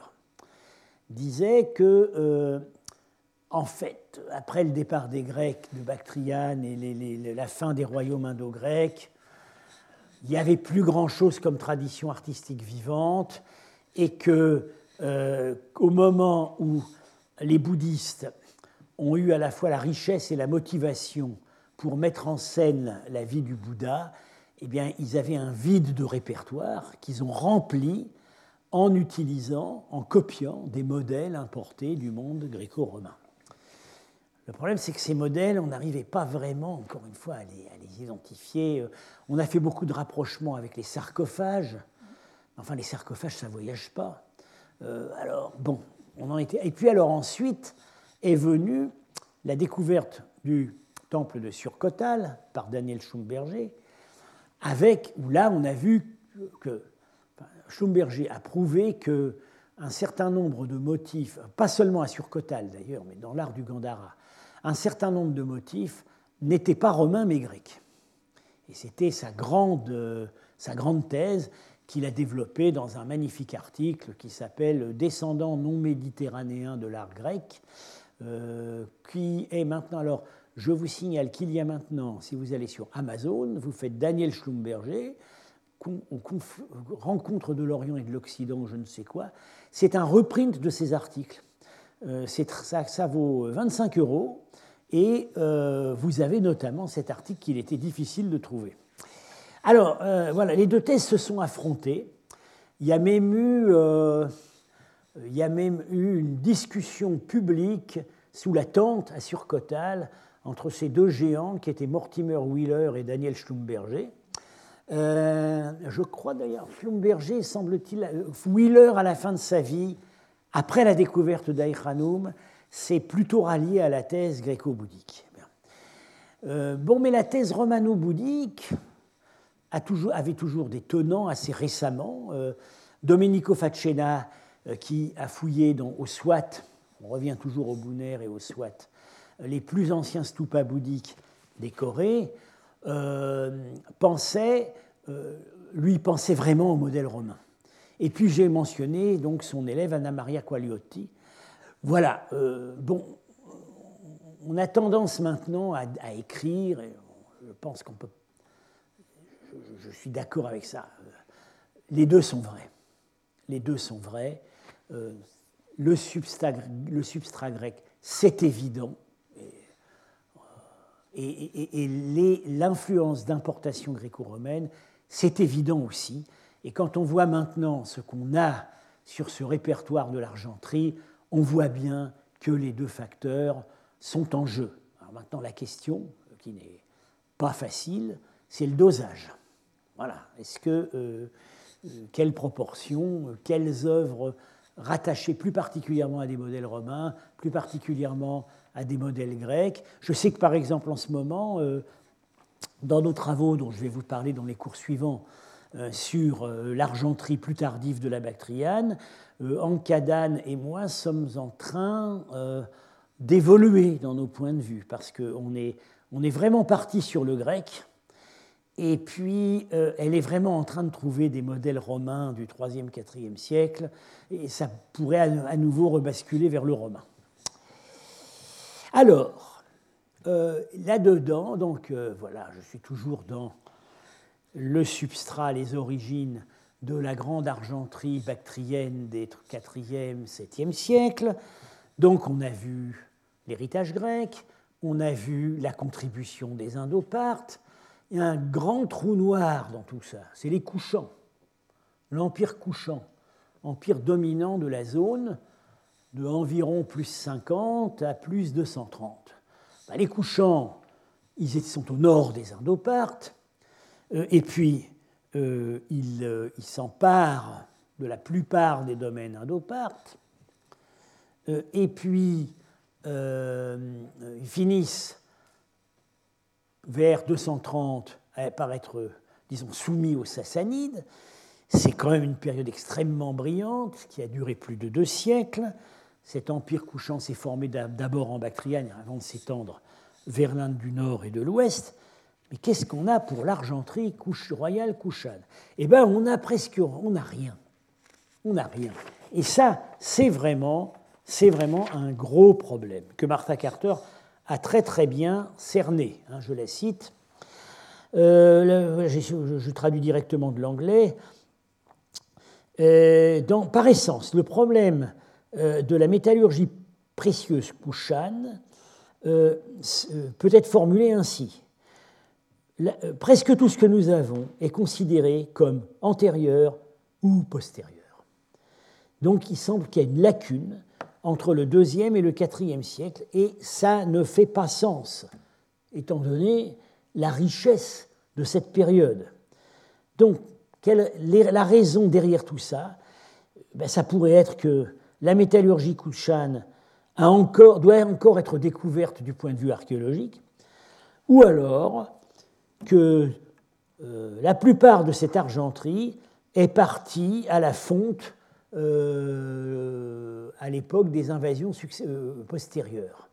Speaker 1: disaient que, euh, en fait, après le départ des Grecs de Bactriane et les, les, la fin des royaumes indo-grecs, il n'y avait plus grand-chose comme tradition artistique vivante, et que Euh, au moment où les bouddhistes ont eu à la fois la richesse et la motivation pour mettre en scène la vie du Bouddha, eh bien, ils avaient un vide de répertoire qu'ils ont rempli en utilisant, en copiant des modèles importés du monde gréco-romain. Le problème, c'est que ces modèles, on n'arrivait pas vraiment, encore une fois, à les, à les identifier. On a fait beaucoup de rapprochements avec les sarcophages. Enfin, les sarcophages, ça ne voyage pas. Euh, alors, bon, on en était. Et puis, alors, ensuite est venue la découverte du temple de Surkotal par Daniel Schlumberger, avec, où là, on a vu que enfin, Schlumberger a prouvé qu'un un certain nombre de motifs, pas seulement à Surcotal d'ailleurs, mais dans l'art du Gandhara, un certain nombre de motifs n'étaient pas romains mais grecs. Et c'était sa grande, sa grande thèse qu'il a développée dans un magnifique article qui s'appelle « Descendants non méditerranéens de l'art grec », euh, qui est maintenant... Alors, je vous signale qu'il y a maintenant, si vous allez sur Amazon, vous faites Daniel Schlumberger, Rencontre de l'Orient et de l'Occident, je ne sais quoi. C'est un reprint de ces articles. Euh, ça, ça vaut vingt-cinq euros et euh, vous avez notamment cet article qu'il était difficile de trouver. Alors, euh, voilà, les deux thèses se sont affrontées. Il y a même eu, euh, il y a même eu une discussion publique sous la tente à Surcotal entre ces deux géants qui étaient Mortimer Wheeler et Daniel Schlumberger. Euh, je crois d'ailleurs, Schlumberger, semble-t-il, Wheeler à la fin de sa vie, après la découverte d'Aïkhanoum, s'est plutôt rallié à la thèse gréco-bouddhique. Euh, bon, mais la thèse romano-bouddhique a toujours, avait toujours des tenants assez récemment. Euh, Domenico Faccenna, euh, qui a fouillé dans, au Swat, on revient toujours au Bunner et au Swat, les plus anciens stupas bouddhiques décorés, euh, pensait, euh, lui pensait vraiment au modèle romain. Et puis j'ai mentionné donc son élève Anna Maria Quagliotti. Voilà, euh, bon, on a tendance maintenant à, à écrire, et je pense qu'on peut, je, je suis d'accord avec ça, les deux sont vrais. Les deux sont vrais. Euh, le, substrat, le substrat grec, c'est évident. Et, et, et les, l'influence d'importation gréco-romaine, c'est évident aussi. Et quand on voit maintenant ce qu'on a sur ce répertoire de l'argenterie, on voit bien que les deux facteurs sont en jeu. Alors maintenant, la question, qui n'est pas facile, c'est le dosage. Voilà. Est-ce que, euh, quelle proportion, quelles œuvres rattachées plus particulièrement à des modèles romains, plus particulièrement à des modèles grecs. Je sais que, par exemple, en ce moment, euh, dans nos travaux, dont je vais vous parler dans les cours suivants, euh, sur euh, l'argenterie plus tardive de la Bactriane, euh, Ankadhan et moi sommes en train euh, d'évoluer dans nos points de vue, parce qu'on est, on est vraiment parti sur le grec, et puis euh, elle est vraiment en train de trouver des modèles romains du troisième, quatrième siècle, et ça pourrait à, à nouveau rebasculer vers le romain. Alors, euh, là-dedans, donc euh, voilà, je suis toujours dans le substrat, les origines de la grande argenterie bactrienne des quatrième, septième siècle. Donc on a vu l'héritage grec, on a vu la contribution des Indo-Parthes. Il y a un grand trou noir dans tout ça, c'est les Couchans, l'Empire couchant, empire dominant de la zone, de environ plus cinquante à plus deux cent trente. Ben, les Couchants, ils sont au nord des Indo-Parthes, euh, et puis euh, ils, euh, ils s'emparent de la plupart des domaines Indo-Parthes, euh, et puis euh, ils finissent vers deux cent trente par être, disons, soumis aux Sassanides. C'est quand même une période extrêmement brillante qui a duré plus de deux siècles. Cet empire couchant s'est formé d'abord en Bactriane avant de s'étendre vers l'Inde du Nord et de l'Ouest. Mais qu'est-ce qu'on a pour l'argenterie royale couchane ? Eh bien, on a presque, on n'a rien. On n'a rien. Et ça, c'est vraiment, c'est vraiment un gros problème que Martha Carter a très très bien cerné. Hein, je la cite. Euh, je, je, je traduis directement de l'anglais. Euh, dans, par essence, le problème euh, de la métallurgie précieuse couchane euh, peut être formulé ainsi. La, euh, presque tout ce que nous avons est considéré comme antérieur ou postérieur. Donc il semble qu'il y a une lacune entre le deuxième et le quatrième siècle, et ça ne fait pas sens, étant donné la richesse de cette période. Donc, quelle, la raison derrière tout ça, ben, ça pourrait être que la métallurgie couchane a encore, doit encore être découverte du point de vue archéologique, ou alors que euh, la plupart de cette argenterie est partie à la fonte euh, à l'époque des invasions euh, postérieures.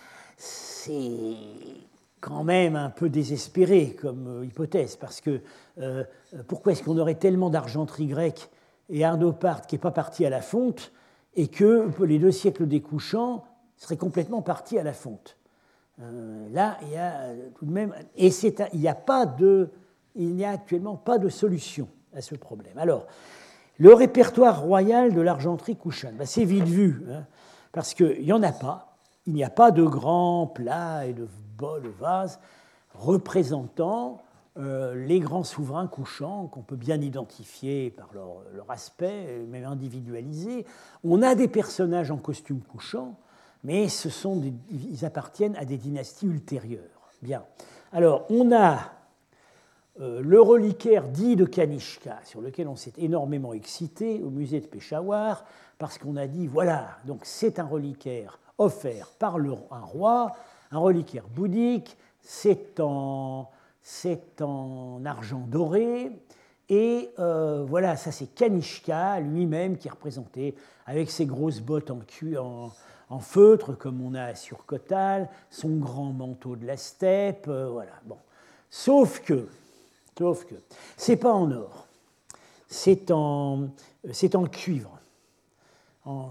Speaker 1: C'est quand même un peu désespéré comme hypothèse, parce que euh, pourquoi est-ce qu'on aurait tellement d'argenterie grecque et Ardoparte qui n'est pas parti à la fonte, et que les deux siècles découchants seraient complètement partis à la fonte? Euh, là, il y a tout de même... Et c'est un, il n'y a pas de... Il n'y a actuellement pas de solution à ce problème. Alors, le répertoire royal de l'argenterie couchane, ben c'est vite vu, hein, parce qu'il n'y en a pas. Il n'y a pas de grands plats et de bols, de vases représentant euh, les grands souverains couchants qu'on peut bien identifier par leur, leur aspect, même individualisé. On a des personnages en costume couchant, mais ce sont des, ils appartiennent à des dynasties ultérieures. Bien. Alors, on a euh, le reliquaire dit de Kanishka, sur lequel on s'est énormément excité au musée de Peshawar, parce qu'on a dit, voilà, donc c'est un reliquaire offert par le, un roi, un reliquaire bouddhique, c'est en, c'est en argent doré, et euh, voilà, ça c'est Kanishka lui-même qui est représenté avec ses grosses bottes en, cuir, en, en feutre, comme on a sur Khotal, son grand manteau de la steppe, euh, voilà, bon. Sauf que, sauf que, c'est pas en or, c'est en, c'est en cuivre. On,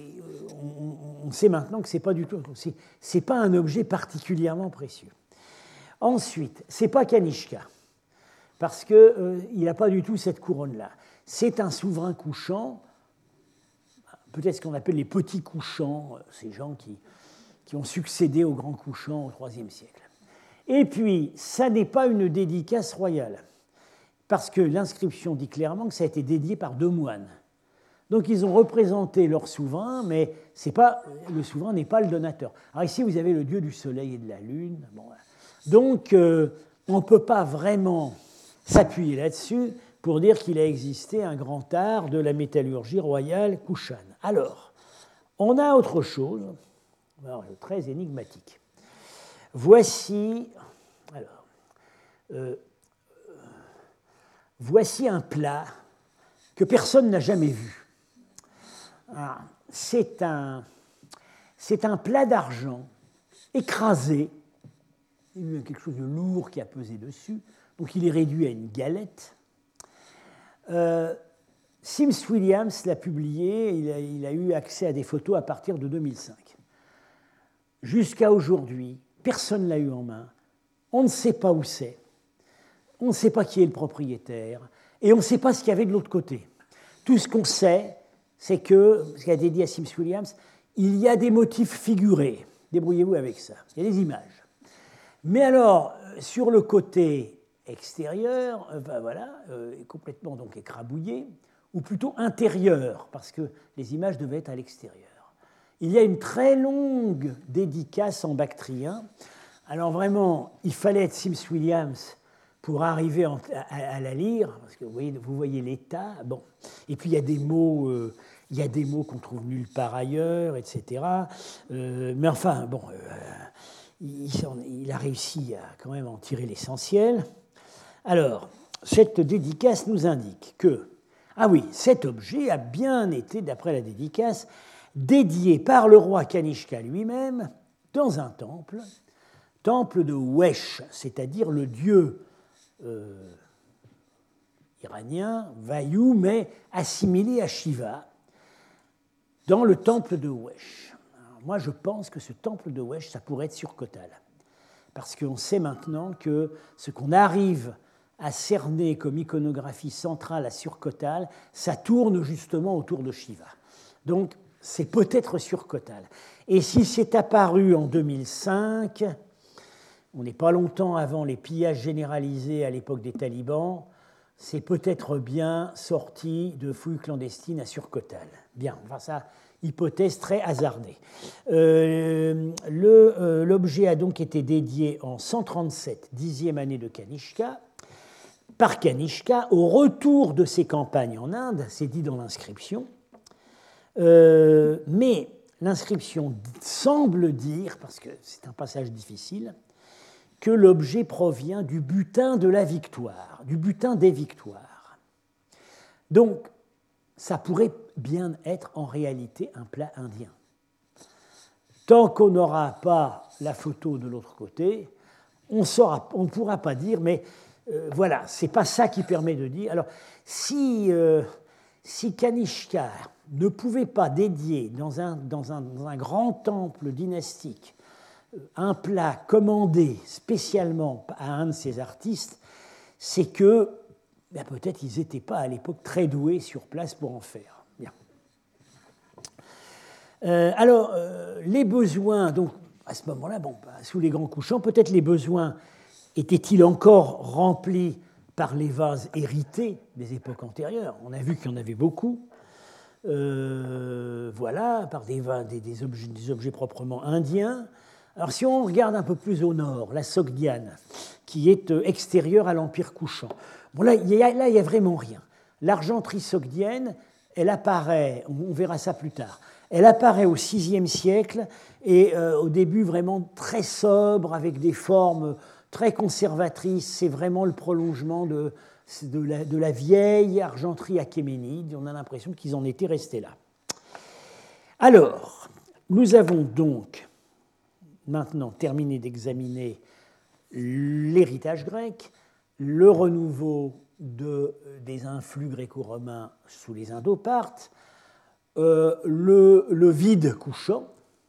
Speaker 1: on sait maintenant que ce n'est pas du tout, c'est, c'est pas un objet particulièrement précieux. Ensuite, ce n'est pas Kanishka, parce qu'il euh, n'a pas du tout cette couronne-là. C'est un souverain couchant, peut-être ce qu'on appelle les petits couchants, ces gens qui, qui ont succédé aux grands couchants au troisième siècle. Et puis, ça n'est pas une dédicace royale, parce que l'inscription dit clairement que ça a été dédié par deux moines. Donc ils ont représenté leur souverain, mais c'est pas, le souverain n'est pas le donateur. Alors ici, vous avez le dieu du soleil et de la lune. Bon, voilà. Donc euh, on ne peut pas vraiment s'appuyer là-dessus pour dire qu'il a existé un grand art de la métallurgie royale couchane. Alors, on a autre chose, alors, très énigmatique. Voici, alors, euh, voici un plat que personne n'a jamais vu. C'est un, c'est un plat d'argent écrasé, il y a quelque chose de lourd qui a pesé dessus, donc il est réduit à une galette. Euh, Sims Williams l'a publié, il a, il a eu accès à des photos à partir de deux mille cinq. Jusqu'à aujourd'hui, personne ne l'a eu en main, on ne sait pas où c'est, on ne sait pas qui est le propriétaire, et on ne sait pas ce qu'il y avait de l'autre côté. Tout ce qu'on sait, c'est que, ce qu'a dédié à Sims Williams, il y a des motifs figurés. Débrouillez-vous avec ça. Il y a des images. Mais alors, sur le côté extérieur, ben voilà, euh, complètement donc écrabouillé, ou plutôt intérieur, parce que les images devaient être à l'extérieur. Il y a une très longue dédicace en bactrien. Alors vraiment, il fallait être Sims Williams pour arriver à, à, à la lire, parce que vous voyez, vous voyez l'état. Bon. Et puis il y a des mots, euh, il y a des mots qu'on trouve nulle part ailleurs, et cetera. Euh, mais enfin, bon, euh, il, il a réussi à quand même en tirer l'essentiel. Alors, cette dédicace nous indique que, ah oui, cet objet a bien été, d'après la dédicace, dédié par le roi Kanishka lui-même dans un temple, temple de Wesh, c'est-à-dire le dieu Euh, iranien, Vayu, mais assimilé à Shiva, dans le temple de Wesh. Alors moi, je pense que ce temple de Wesh, ça pourrait être sur Khotal, parce qu'on sait maintenant que ce qu'on arrive à cerner comme iconographie centrale à sur Khotal, ça tourne justement autour de Shiva. Donc, c'est peut-être sur Khotal. Et si c'est apparu en deux mille cinq... On n'est pas longtemps avant les pillages généralisés à l'époque des talibans, c'est peut-être bien sorti de fouilles clandestines à Sur-Khotal. Bien, enfin ça, hypothèse très hasardée. Euh, le, euh, l'objet a donc été dédié en cent trente-sept, dixième année de Kanishka, par Kanishka, au retour de ses campagnes en Inde, c'est dit dans l'inscription, euh, mais l'inscription semble dire, parce que c'est un passage difficile, que l'objet provient du butin de la victoire, du butin des victoires. Donc, ça pourrait bien être en réalité un plat indien. Tant qu'on n'aura pas la photo de l'autre côté, on, saura, on ne pourra pas dire, mais euh, voilà, ce n'est pas ça qui permet de dire. Alors, si, euh, si Kanishka ne pouvait pas dédier dans un, dans un, dans un grand temple dynastique un plat commandé spécialement à un de ces artistes, c'est que ben peut-être ils n'étaient pas à l'époque très doués sur place pour en faire. Bien. Euh, alors, euh, les besoins, donc à ce moment-là, bon, bah, sous les grands couchants, peut-être les besoins étaient-ils encore remplis par les vases hérités des époques antérieures. On a vu qu'il y en avait beaucoup. Euh, voilà, par des, des, des, objets, des objets proprement indiens. Alors, si on regarde un peu plus au nord, la Sogdiane, qui est extérieure à l'Empire couchant, bon, là, il n'y a, a vraiment rien. L'argenterie sogdienne, elle apparaît, on verra ça plus tard, elle apparaît au sixième siècle et euh, au début vraiment très sobre, avec des formes très conservatrices. C'est vraiment le prolongement de, de, la, de la vieille argenterie achéménide. On a l'impression qu'ils en étaient restés là. Alors, nous avons donc maintenant terminé d'examiner l'héritage grec, le renouveau de, des influx gréco-romains sous les Indo-Parthes, euh, le, le vide couchant.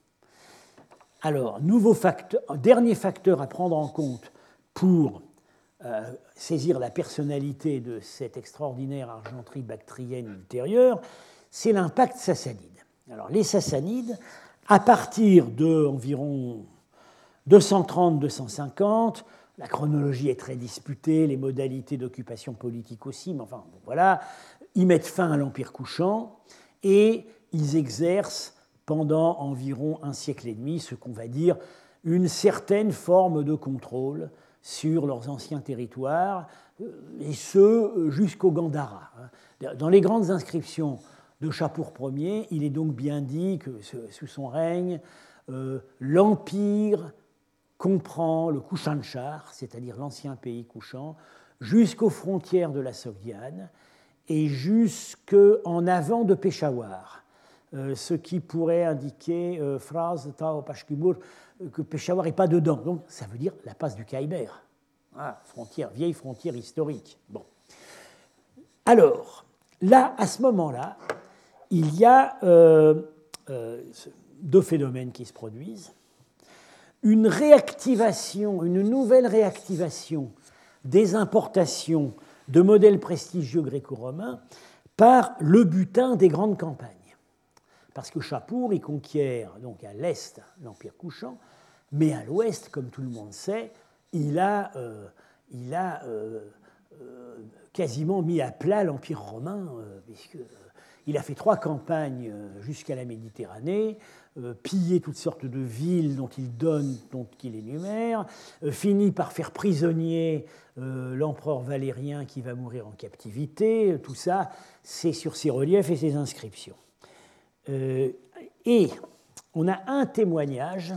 Speaker 1: Alors, nouveau facteur, dernier facteur à prendre en compte pour euh, saisir la personnalité de cette extraordinaire argenterie bactrienne ultérieure, c'est l'impact sassanide. Alors, les Sassanides, à partir de environ deux cent trente à deux cent cinquante, la chronologie est très disputée, les modalités d'occupation politique aussi, mais enfin, bon, voilà, ils mettent fin à l'Empire couchant et ils exercent pendant environ un siècle et demi ce qu'on va dire une certaine forme de contrôle sur leurs anciens territoires, et ce jusqu'au Gandhara. Dans les grandes inscriptions de Shapur Ier, il est donc bien dit que sous son règne, euh, l'Empire comprend le Kushanchar, c'est-à-dire l'ancien pays couchant, jusqu'aux frontières de la Sogdiane et jusqu'en avant de Peshawar, euh, ce qui pourrait indiquer, euh, phrase Tao Pashkibur, que Peshawar n'est pas dedans. Donc ça veut dire la passe du Khyber, ah, frontière, vieille frontière historique. Bon. Alors, là, à ce moment-là, il y a euh, euh, deux phénomènes qui se produisent. Une réactivation, une nouvelle réactivation des importations de modèles prestigieux gréco-romains par le butin des grandes campagnes. Parce que Shapur, il conquiert donc à l'est l'Empire couchant, mais à l'ouest, comme tout le monde sait, il a, euh, il a euh, euh, quasiment mis à plat l'Empire romain, euh, puisqu'il a fait trois campagnes jusqu'à la Méditerranée, euh, pillé toutes sortes de villes dont il donne, dont il énumère, euh, finit par faire prisonnier euh, l'empereur Valérien qui va mourir en captivité. Tout ça, c'est sur ses reliefs et ses inscriptions. Euh, et on a un témoignage,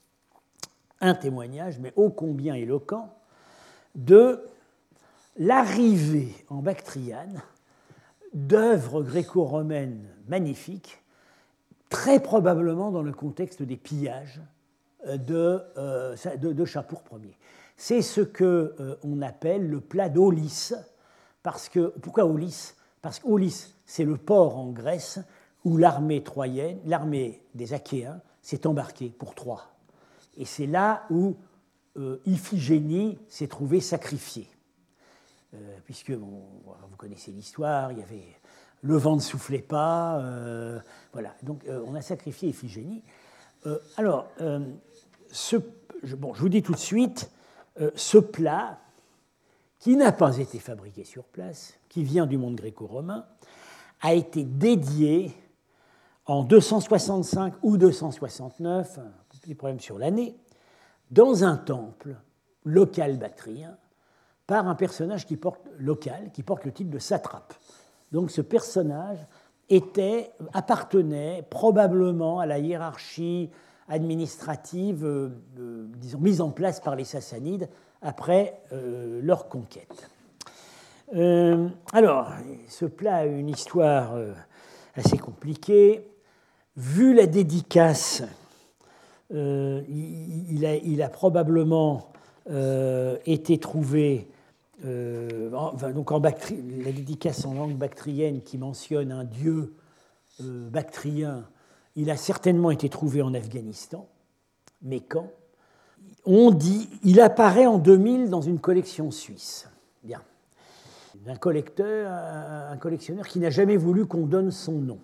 Speaker 1: un témoignage, mais ô combien éloquent, de l'arrivée en Bactriane d'œuvres gréco-romaines magnifiques, très probablement dans le contexte des pillages de, euh, de, de Shapur Ier. C'est ce qu'on euh, appelle le plat d'Aulis. Parce que, pourquoi Aulis ? Parce qu'Aulis, c'est le port en Grèce où l'armée troyenne, l'armée des Achéens, s'est embarquée pour Troie. Et c'est là où euh, Iphigénie s'est trouvée sacrifiée. Euh, puisque, bon, vous connaissez l'histoire, il y avait, le vent ne soufflait pas, euh, voilà. Donc, euh, on a sacrifié Iphigénie. Euh, alors, euh, ce, je, bon, je vous dis tout de suite, euh, ce plat, qui n'a pas été fabriqué sur place, qui vient du monde gréco-romain, a été dédié en deux cent soixante-cinq ou deux cent soixante-neuf, un petit problème sur l'année, dans un temple local bactrien, par un personnage qui porte, local qui porte le titre de satrape. Donc ce personnage était, appartenait probablement à la hiérarchie administrative, euh, euh, disons, mise en place par les Sassanides après euh, leur conquête. Euh, alors, ce plat a une histoire... Euh, assez compliqué. Vu la dédicace, euh, il, il, a, il a probablement euh, été trouvé, euh, enfin, donc en bactri, la dédicace en langue bactrienne qui mentionne un dieu euh, bactrien, il a certainement été trouvé en Afghanistan, mais quand? On dit, il apparaît en deux mille dans une collection suisse. Bien. Un collecteur, un collectionneur qui n'a jamais voulu qu'on donne son nom.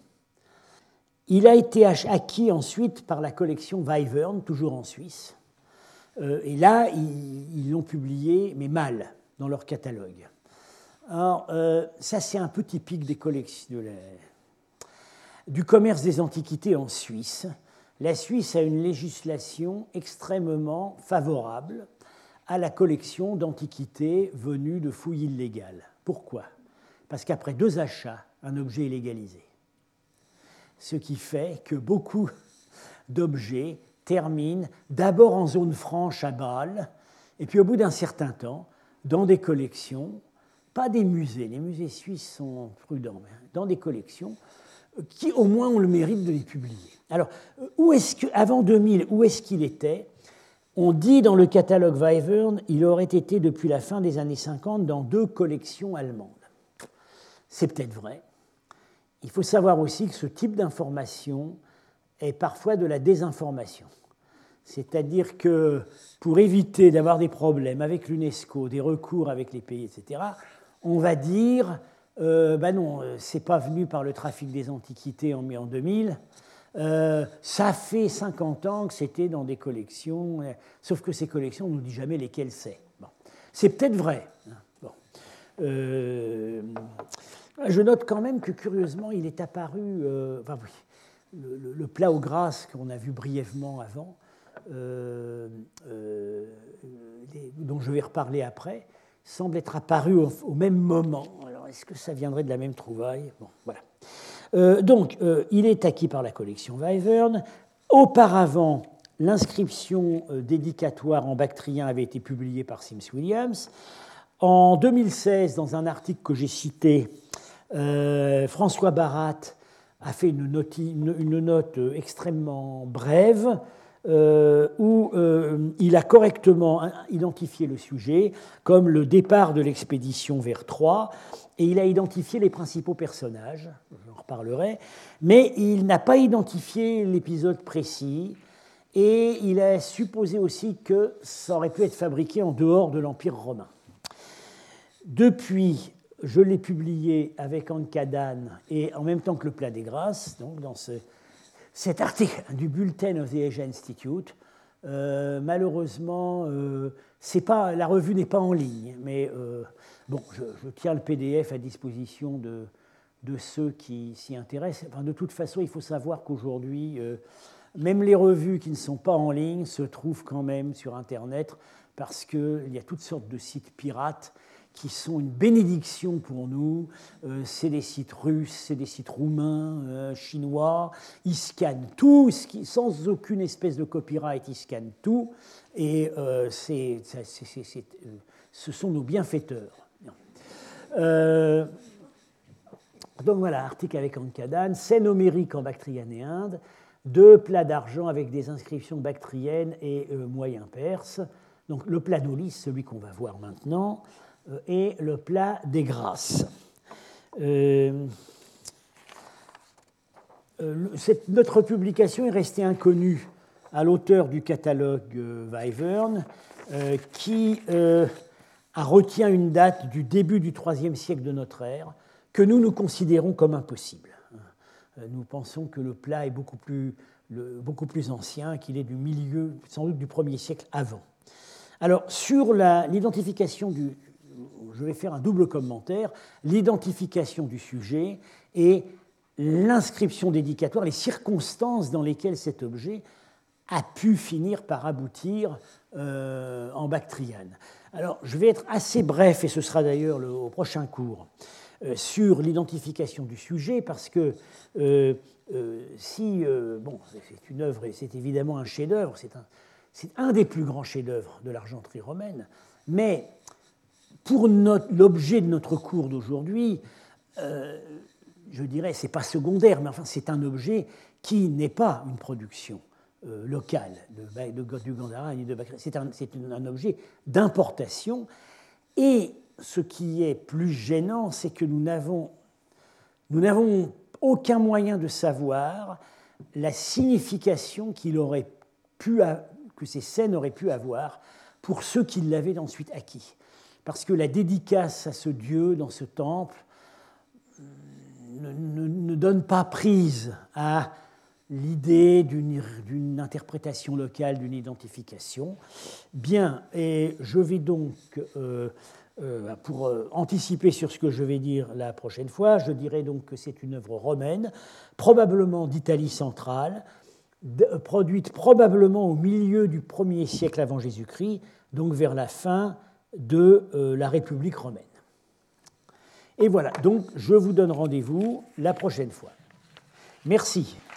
Speaker 1: Il a été acquis ensuite par la collection Wyvern, toujours en Suisse. Euh, et là, ils l'ont publié, mais mal, dans leur catalogue. Alors, euh, ça, c'est un peu typique des collections, de la, du commerce des antiquités en Suisse. La Suisse a une législation extrêmement favorable à la collection d'antiquités venues de fouilles illégales. Pourquoi? Parce qu'après deux achats, un objet est légalisé. Ce qui fait que beaucoup d'objets terminent d'abord en zone franche à Bâle, et puis au bout d'un certain temps, dans des collections, pas des musées, les musées suisses sont prudents, mais dans des collections qui au moins ont le mérite de les publier. Alors, où est-ce que, avant deux mille, où est-ce qu'il était? On dit dans le catalogue Wyvern, il aurait été depuis la fin des années cinquante dans deux collections allemandes. C'est peut-être vrai. Il faut savoir aussi que ce type d'information est parfois de la désinformation. C'est-à-dire que pour éviter d'avoir des problèmes avec l'UNESCO, des recours avec les pays, et cetera, on va dire, euh, ben non, c'est pas venu par le trafic des antiquités en, en deux mille, euh, ça fait cinquante ans que c'était dans des collections, sauf que ces collections, on ne nous dit jamais lesquelles c'est. Bon. C'est peut-être vrai. Bon. Euh, Je note quand même que, curieusement, il est apparu, euh, enfin oui, le, le, le plat aux grâces qu'on a vu brièvement avant, euh, euh, les, dont je vais reparler après, semble être apparu au, au même moment. Alors, est-ce que ça viendrait de la même trouvaille? Bon, voilà. Euh, donc, euh, il est acquis par la collection Wyvern. Auparavant, l'inscription euh, dédicatoire en bactrien avait été publiée par Sims Williams. En deux mille seize, dans un article que j'ai cité, Euh, François Barat a fait une, noti, une, une note extrêmement brève euh, où euh, il a correctement identifié le sujet comme le départ de l'expédition vers Troie, et il a identifié les principaux personnages, j'en reparlerai, mais il n'a pas identifié l'épisode précis, et il a supposé aussi que ça aurait pu être fabriqué en dehors de l'Empire romain. Depuis, je l'ai publié avec Ankadane et en même temps que le Plat des Grâces, donc dans ce, cet article du Bulletin of the Asia Institute. Euh, malheureusement, euh, c'est pas, la revue n'est pas en ligne, mais euh, bon, je, je tiens le P D F à disposition de, de ceux qui s'y intéressent. Enfin, de toute façon, il faut savoir qu'aujourd'hui, euh, même les revues qui ne sont pas en ligne se trouvent quand même sur Internet parce qu'il y a toutes sortes de sites pirates qui sont une bénédiction pour nous. Euh, c'est des sites russes, c'est des sites roumains, euh, chinois. Ils scannent tout, sans aucune espèce de copyright, ils scannent tout. Et euh, c'est, c'est, c'est, c'est, euh, ce sont nos bienfaiteurs. Euh, donc voilà, article avec Ankadane, scène homérique en Bactriane et Inde, deux plats d'argent avec des inscriptions bactriennes et euh, moyen perse. Donc le plat d'Aulis, celui qu'on va voir maintenant, et le plat des grâces. Euh, euh, cette, notre publication est restée inconnue à l'auteur du catalogue euh, Wyvern, euh, qui euh, a retient une date du début du troisième siècle de notre ère, que nous nous considérons comme impossible. Euh, nous pensons que le plat est beaucoup plus, le, beaucoup plus ancien, qu'il est du milieu, sans doute du premier siècle avant. Alors, sur la, l'identification du... Je vais faire un double commentaire, l'identification du sujet et l'inscription dédicatoire, les circonstances dans lesquelles cet objet a pu finir par aboutir euh, en bactriane. Alors, je vais être assez bref, et ce sera d'ailleurs le, au prochain cours, euh, sur l'identification du sujet, parce que euh, euh, si, euh, bon, c'est une œuvre, et c'est évidemment un chef-d'œuvre, c'est un, c'est un des plus grands chefs-d'œuvre de l'argenterie romaine, mais pour notre, l'objet de notre cours d'aujourd'hui, euh, je dirais, c'est pas secondaire, mais enfin c'est un objet qui n'est pas une production euh, locale de, de, du Gandhara ni de Bakri. C'est un, c'est un objet d'importation. Et ce qui est plus gênant, c'est que nous n'avons, nous n'avons aucun moyen de savoir la signification qu'il aurait pu, que ces scènes auraient pu avoir pour ceux qui l'avaient ensuite acquis. Parce que la dédicace à ce dieu dans ce temple ne, ne, ne donne pas prise à l'idée d'une, d'une interprétation locale, d'une identification. Bien, et je vais donc, euh, euh, pour euh, anticiper sur ce que je vais dire la prochaine fois, je dirais donc que c'est une œuvre romaine, probablement d'Italie centrale, de, produite probablement au milieu du premier siècle avant Jésus-Christ, donc vers la fin de euh, la République romaine. Et voilà, donc je vous donne rendez-vous la prochaine fois. Merci.